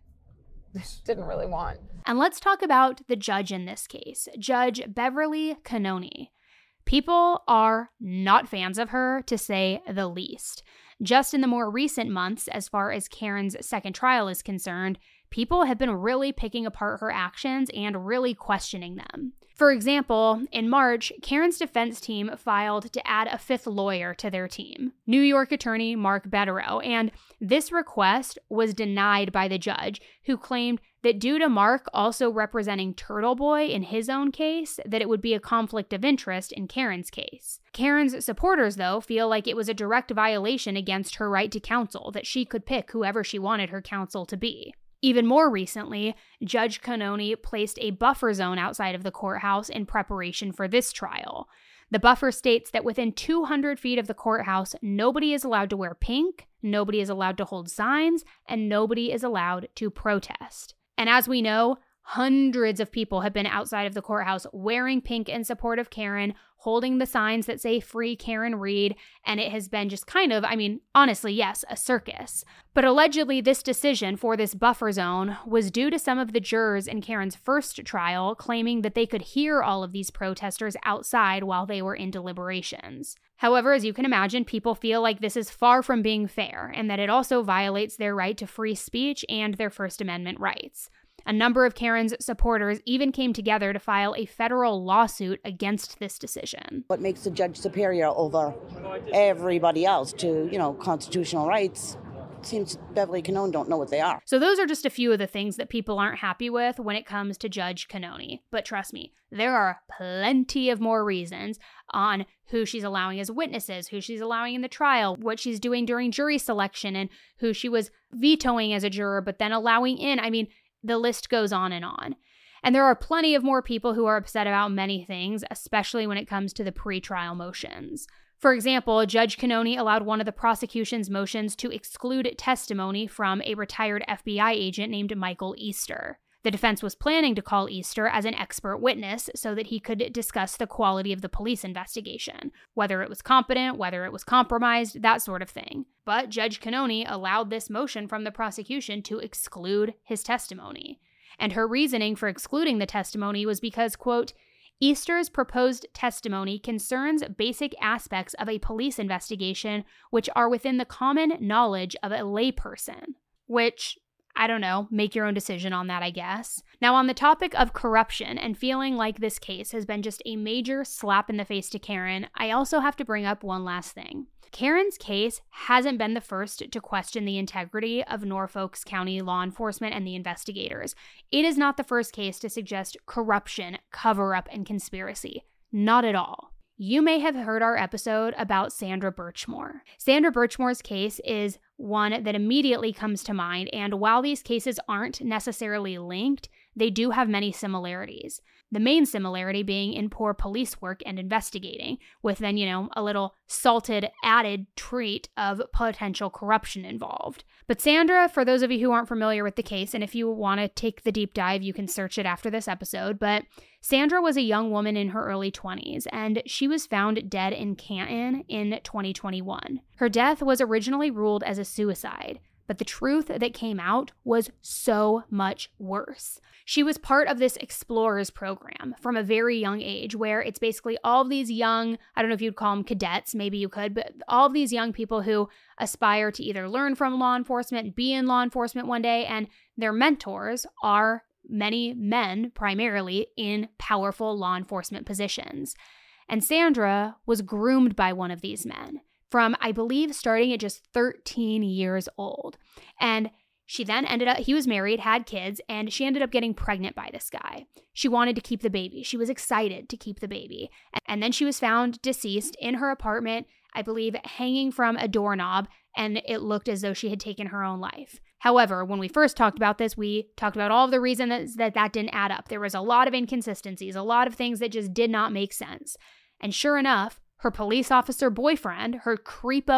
[SPEAKER 8] didn't really want.
[SPEAKER 1] And let's talk about the judge in this case, Judge Beverly Cannoni. People are not fans of her, to say the least. Just in the more recent months, as far as Karen's second trial is concerned, people have been really picking apart her actions and really questioning them. For example, in March, Karen's defense team filed to add a fifth lawyer to their team, New York attorney Mark Betterow, and this request was denied by the judge, who claimed that due to Mark also representing Turtle Boy in his own case, that it would be a conflict of interest in Karen's case. Karen's supporters, though, feel like it was a direct violation against her right to counsel, that she could pick whoever she wanted her counsel to be. Even more recently, Judge Cannoni placed a buffer zone outside of the courthouse in preparation for this trial. The buffer states that within 200 feet of the courthouse, nobody is allowed to wear pink, nobody is allowed to hold signs, and nobody is allowed to protest. And as we know, hundreds of people have been outside of the courthouse wearing pink in support of Karen, holding the signs that say "Free Karen Read," and it has been just kind of, honestly, yes, a circus. But allegedly, this decision for this buffer zone was due to some of the jurors in Karen's first trial claiming that they could hear all of these protesters outside while they were in deliberations. However, as you can imagine, people feel like this is far from being fair, and that it also violates their right to free speech and their First Amendment rights. A number of Karen's supporters even came together to file a federal lawsuit against this decision.
[SPEAKER 18] What makes the judge superior over everybody else to, constitutional rights? It seems Beverly Cannoni don't know what they are.
[SPEAKER 1] So those are just a few of the things that people aren't happy with when it comes to Judge Cannoni. But trust me, there are plenty of more reasons on who she's allowing as witnesses, who she's allowing in the trial, what she's doing during jury selection, and who she was vetoing as a juror but then allowing in. The list goes on. And there are plenty of more people who are upset about many things, especially when it comes to the pretrial motions. For example, Judge Cannoni allowed one of the prosecution's motions to exclude testimony from a retired FBI agent named Michael Easter. The defense was planning to call Easter as an expert witness so that he could discuss the quality of the police investigation, whether it was competent, whether it was compromised, that sort of thing. But Judge Cannoni allowed this motion from the prosecution to exclude his testimony. And her reasoning for excluding the testimony was because, quote, Easter's proposed testimony concerns basic aspects of a police investigation which are within the common knowledge of a layperson, which, I don't know, make your own decision on that, I guess. Now, on the topic of corruption and feeling like this case has been just a major slap in the face to Karen, I also have to bring up one last thing. Karen's case hasn't been the first to question the integrity of Norfolk County law enforcement and the investigators. It is not the first case to suggest corruption, cover-up, and conspiracy. Not at all. You may have heard our episode about Sandra Birchmore. Sandra Birchmore's case is one that immediately comes to mind, and while these cases aren't necessarily linked, they do have many similarities. The main similarity being in poor police work and investigating, with then, a little salted added treat of potential corruption involved. But Sandra, for those of you who aren't familiar with the case, and if you want to take the deep dive, you can search it after this episode, but Sandra was a young woman in her early 20s, and she was found dead in Canton in 2021. Her death was originally ruled as a suicide, but the truth that came out was so much worse. She was part of this Explorers program from a very young age, where it's basically all of these young, I don't know if you'd call them cadets, maybe you could, but all of these young people who aspire to either learn from law enforcement, be in law enforcement one day, and their mentors are many men, primarily in powerful law enforcement positions. And Sandra was groomed by one of these men from, I believe, starting at just 13 years old. And she then he was married, had kids, and she ended up getting pregnant by this guy. She wanted to keep the baby. She was excited to keep the baby. And then she was found deceased in her apartment, I believe, hanging from a doorknob, and it looked as though she had taken her own life. However, when we first talked about this, we talked about all of the reasons that didn't add up. There was a lot of inconsistencies, a lot of things that just did not make sense. And sure enough, her police officer boyfriend, her creepo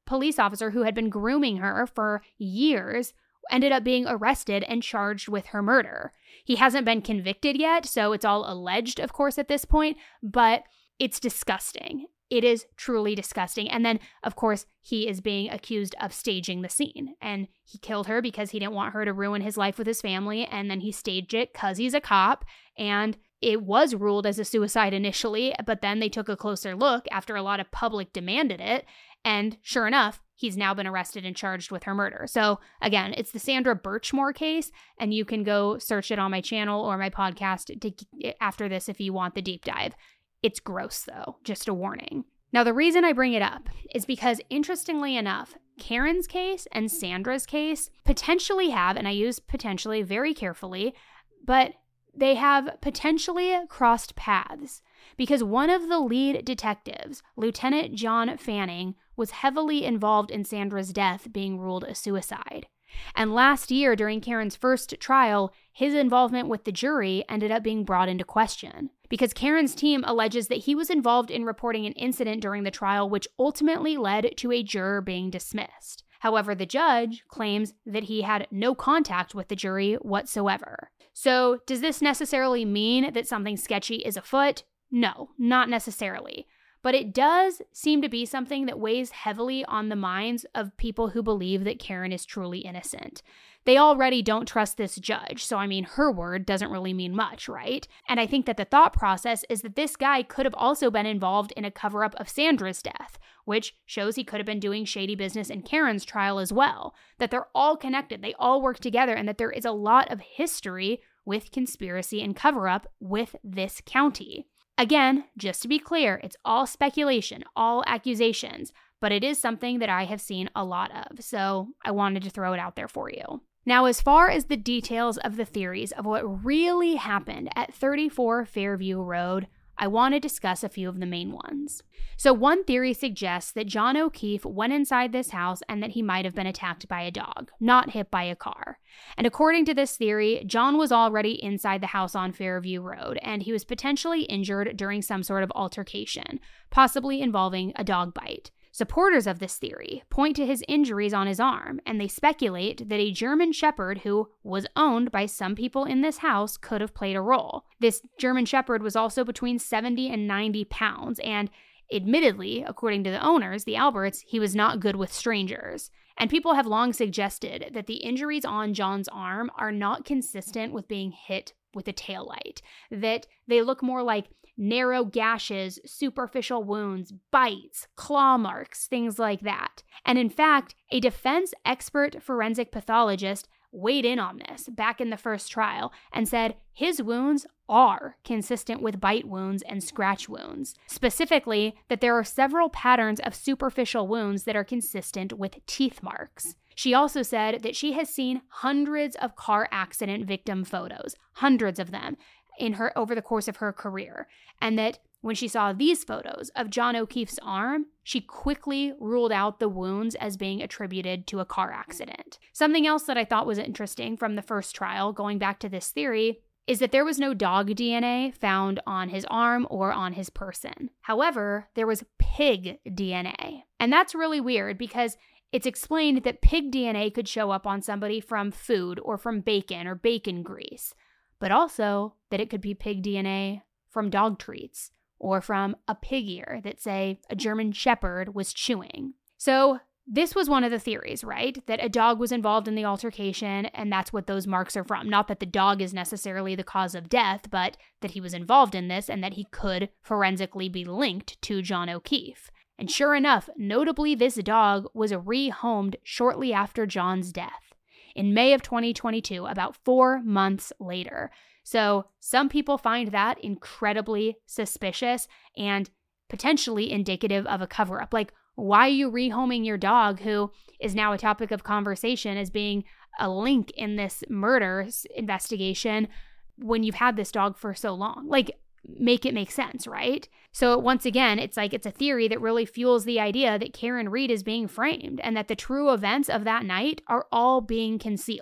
[SPEAKER 1] police officer who had been grooming her for years ended up being arrested and charged with her murder. He hasn't been convicted yet, so it's all alleged, of course, at this point, but it's disgusting. It is truly disgusting. And then, of course, he is being accused of staging the scene. And he killed her because he didn't want her to ruin his life with his family. And then he staged it because he's a cop. And it was ruled as a suicide initially, but then they took a closer look after a lot of public demanded it. And sure enough, he's now been arrested and charged with her murder. So again, it's the Sandra Birchmore case, and you can go search it on my channel or my podcast after this if you want the deep dive. It's gross though, just a warning. Now the reason I bring it up is because interestingly enough, Karen's case and Sandra's case potentially have, and I use potentially very carefully, but they have potentially crossed paths because one of the lead detectives, Lieutenant John Fanning, was heavily involved in Sandra's death being ruled a suicide. And last year, during Karen's first trial, his involvement with the jury ended up being brought into question because Karen's team alleges that he was involved in reporting an incident during the trial which ultimately led to a juror being dismissed. However, the judge claims that he had no contact with the jury whatsoever. So, does this necessarily mean that something sketchy is afoot? No, not necessarily. But it does seem to be something that weighs heavily on the minds of people who believe that Karen is truly innocent. They already don't trust this judge, so I mean, her word doesn't really mean much, right? And I think that the thought process is that this guy could have also been involved in a cover-up of Sandra's death, which shows he could have been doing shady business in Karen's trial as well. That they're all connected, they all work together, and that there is a lot of history with conspiracy and cover-up with this county. Again, just to be clear, it's all speculation, all accusations, but it is something that I have seen a lot of, so I wanted to throw it out there for you. Now, as far as the details of the theories of what really happened at 34 Fairview Road, I want to discuss a few of the main ones. So one theory suggests that John O'Keefe went inside this house and that he might have been attacked by a dog, not hit by a car. And according to this theory, John was already inside the house on Fairview Road, and he was potentially injured during some sort of altercation, possibly involving a dog bite. Supporters of this theory point to his injuries on his arm, and they speculate that a German Shepherd who was owned by some people in this house could have played a role. This German Shepherd was also between 70 and 90 pounds, and admittedly, according to the owners, the Alberts, he was not good with strangers. And people have long suggested that the injuries on John's arm are not consistent with being hit with a taillight, that they look more like narrow gashes, superficial wounds, bites, claw marks, things like that. And in fact, a defense expert forensic pathologist weighed in on this back in the first trial and said his wounds are consistent with bite wounds and scratch wounds. Specifically, that there are several patterns of superficial wounds that are consistent with teeth marks. She also said that she has seen hundreds of car accident victim photos, hundreds of them, over the course of her career, and that when she saw these photos of John O'Keefe's arm, she quickly ruled out the wounds as being attributed to a car accident. Something else that I thought was interesting from the first trial, going back to this theory, is that there was no dog DNA found on his arm or on his person. However, there was pig DNA. And that's really weird because it's explained that pig DNA could show up on somebody from food or from bacon or bacon grease, but also that it could be pig DNA from dog treats or from a pig ear that, say, a German Shepherd was chewing. So this was one of the theories, right? That a dog was involved in the altercation and that's what those marks are from. Not that the dog is necessarily the cause of death, but that he was involved in this and that he could forensically be linked to John O'Keefe. And sure enough, notably this dog was rehomed shortly after John's death, in May of 2022, about 4 months later. So some people find that incredibly suspicious and potentially indicative of a cover-up. Like, why are you rehoming your dog, who is now a topic of conversation as being a link in this murder investigation, when you've had this dog for so long? Like, make it make sense, right? So once again, it's like it's a theory that really fuels the idea that Karen Read is being framed and that the true events of that night are all being concealed.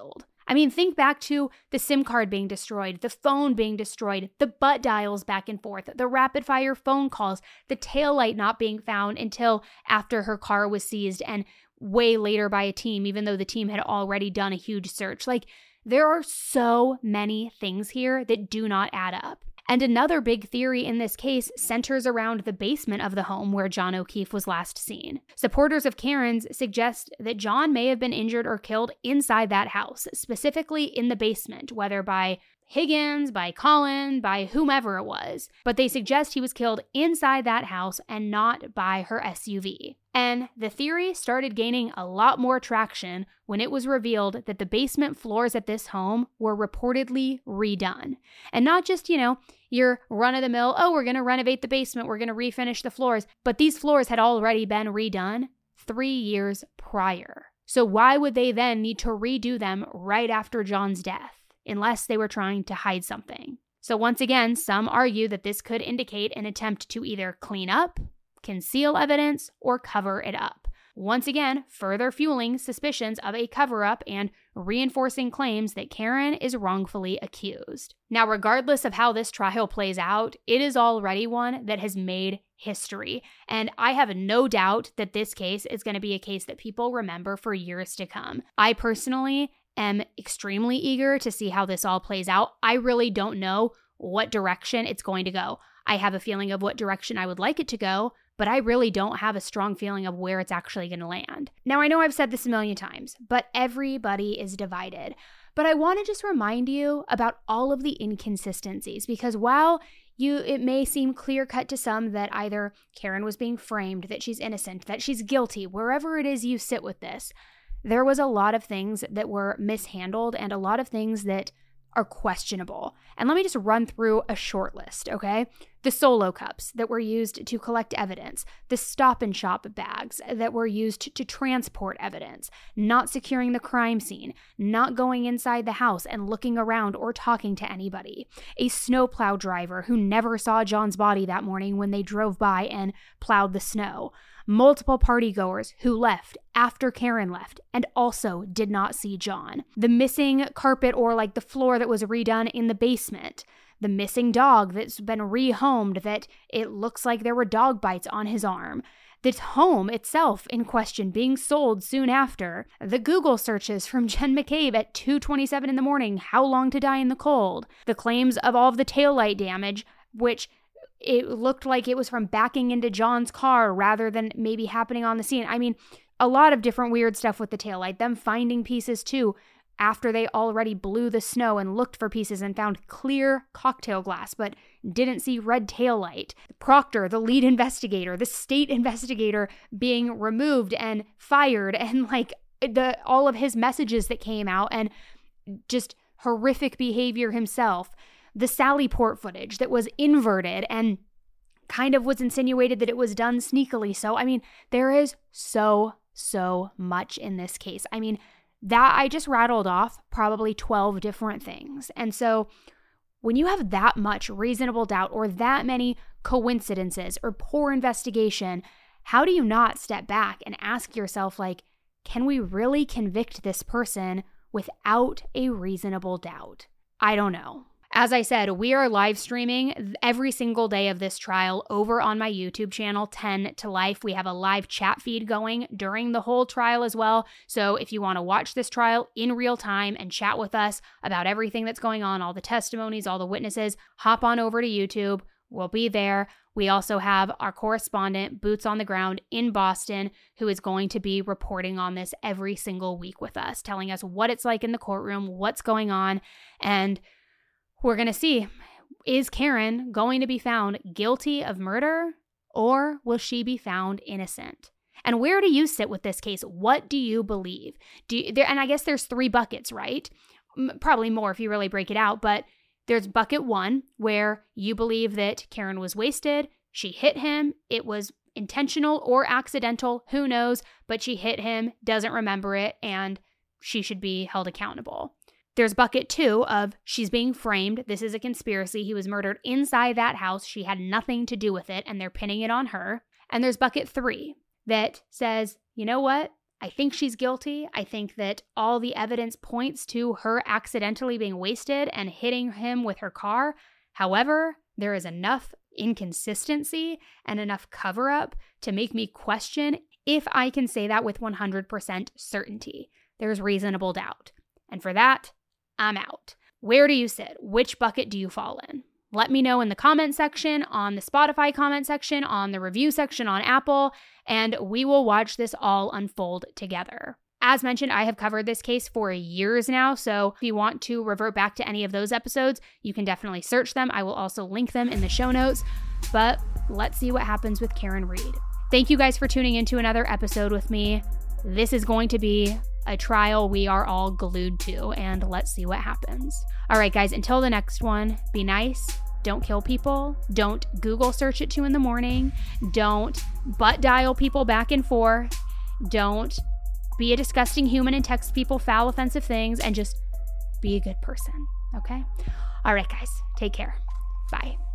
[SPEAKER 1] I mean, think back to the SIM card being destroyed, the phone being destroyed, the butt dials back and forth, the rapid fire phone calls, the taillight not being found until after her car was seized and way later by a team, even though the team had already done a huge search. Like, there are so many things here that do not add up. And another big theory in this case centers around the basement of the home where John O'Keefe was last seen. Supporters of Karen's suggest that John may have been injured or killed inside that house, specifically in the basement, whether by Higgins, by Colin, by whomever it was. But they suggest he was killed inside that house and not by her SUV. And the theory started gaining a lot more traction when it was revealed that the basement floors at this home were reportedly redone. And not just, your run-of-the-mill, oh, we're going to renovate the basement, we're going to refinish the floors. But these floors had already been redone 3 years prior. So why would they then need to redo them right after John's death? Unless they were trying to hide something. So once again, some argue that this could indicate an attempt to either clean up, conceal evidence, or cover it up. Once again, further fueling suspicions of a cover-up and reinforcing claims that Karen is wrongfully accused. Now, regardless of how this trial plays out, it is already one that has made history. And I have no doubt that this case is going to be a case that people remember for years to come. I personally am extremely eager to see how this all plays out. I really don't know what direction it's going to go. I have a feeling of what direction I would like it to go, but I really don't have a strong feeling of where it's actually going to land. Now, I know I've said this a million times, but everybody is divided. But I want to just remind you about all of the inconsistencies, because while it may seem clear-cut to some that either Karen was being framed, that she's innocent, that she's guilty, wherever it is you sit with this, there was a lot of things that were mishandled and a lot of things that are questionable. And let me just run through a short list, okay? The Solo cups that were used to collect evidence, the Stop and Shop bags that were used to transport evidence, not securing the crime scene, not going inside the house and looking around or talking to anybody, a snowplow driver who never saw John's body that morning when they drove by and plowed the snow, multiple partygoers who left after Karen left and also did not see John, the missing carpet or like the floor that was redone in the basement, the missing dog that's been rehomed that it looks like there were dog bites on his arm, the home itself in question being sold soon after, the Google searches from Jen McCabe at 2:27 in the morning, how long to die in the cold, the claims of all of the taillight damage, which it looked like it was from backing into John's car rather than maybe happening on the scene. I mean, a lot of different weird stuff with the taillight, them finding pieces too after they already blew the snow and looked for pieces and found clear cocktail glass but didn't see red taillight. Proctor, the lead investigator, the state investigator being removed and fired, and like all of his messages that came out and just horrific behavior himself. The Sallyport footage that was inverted and kind of was insinuated that it was done sneakily. So, I mean, there is so much in this case. I mean, that I just rattled off probably 12 different things. And so when you have that much reasonable doubt or that many coincidences or poor investigation, how do you not step back and ask yourself, like, can we really convict this person without a reasonable doubt? I don't know. As I said, we are live streaming every single day of this trial over on my YouTube channel, 10 to Life. We have a live chat feed going during the whole trial as well. So if you want to watch this trial in real time and chat with us about everything that's going on, all the testimonies, all the witnesses, hop on over to YouTube. We'll be there. We also have our correspondent, boots on the ground in Boston, who is going to be reporting on this every single week with us, telling us what it's like in the courtroom, what's going on, and we're going to see, is Karen going to be found guilty of murder, or will she be found innocent? And where do you sit with this case? What do you believe? And I guess there's 3 buckets, right? Probably more if you really break it out, but there's bucket 1, where you believe that Karen was wasted, she hit him, it was intentional or accidental, who knows, but she hit him, doesn't remember it, and she should be held accountable. There's bucket 2 of she's being framed. This is a conspiracy. He was murdered inside that house. She had nothing to do with it, and they're pinning it on her. And there's bucket 3 that says, you know what? I think she's guilty. I think that all the evidence points to her accidentally being wasted and hitting him with her car. However, there is enough inconsistency and enough cover-up to make me question if I can say that with 100% certainty. There's reasonable doubt. And for that, I'm out. Where do you sit? Which bucket do you fall in? Let me know in the comment section, on the Spotify comment section, on the review section on Apple, and we will watch this all unfold together. As mentioned, I have covered this case for years now, so if you want to revert back to any of those episodes, you can definitely search them. I will also link them in the show notes, but let's see what happens with Karen Read. Thank you guys for tuning into another episode with me. This is going to be a trial we are all glued to, and let's see what happens. All right, guys, until the next one, be nice. Don't kill people. Don't Google search at 2 a.m. Don't butt dial people back and forth. Don't be a disgusting human and text people foul, offensive things, and just be a good person, okay? All right, guys, take care. Bye.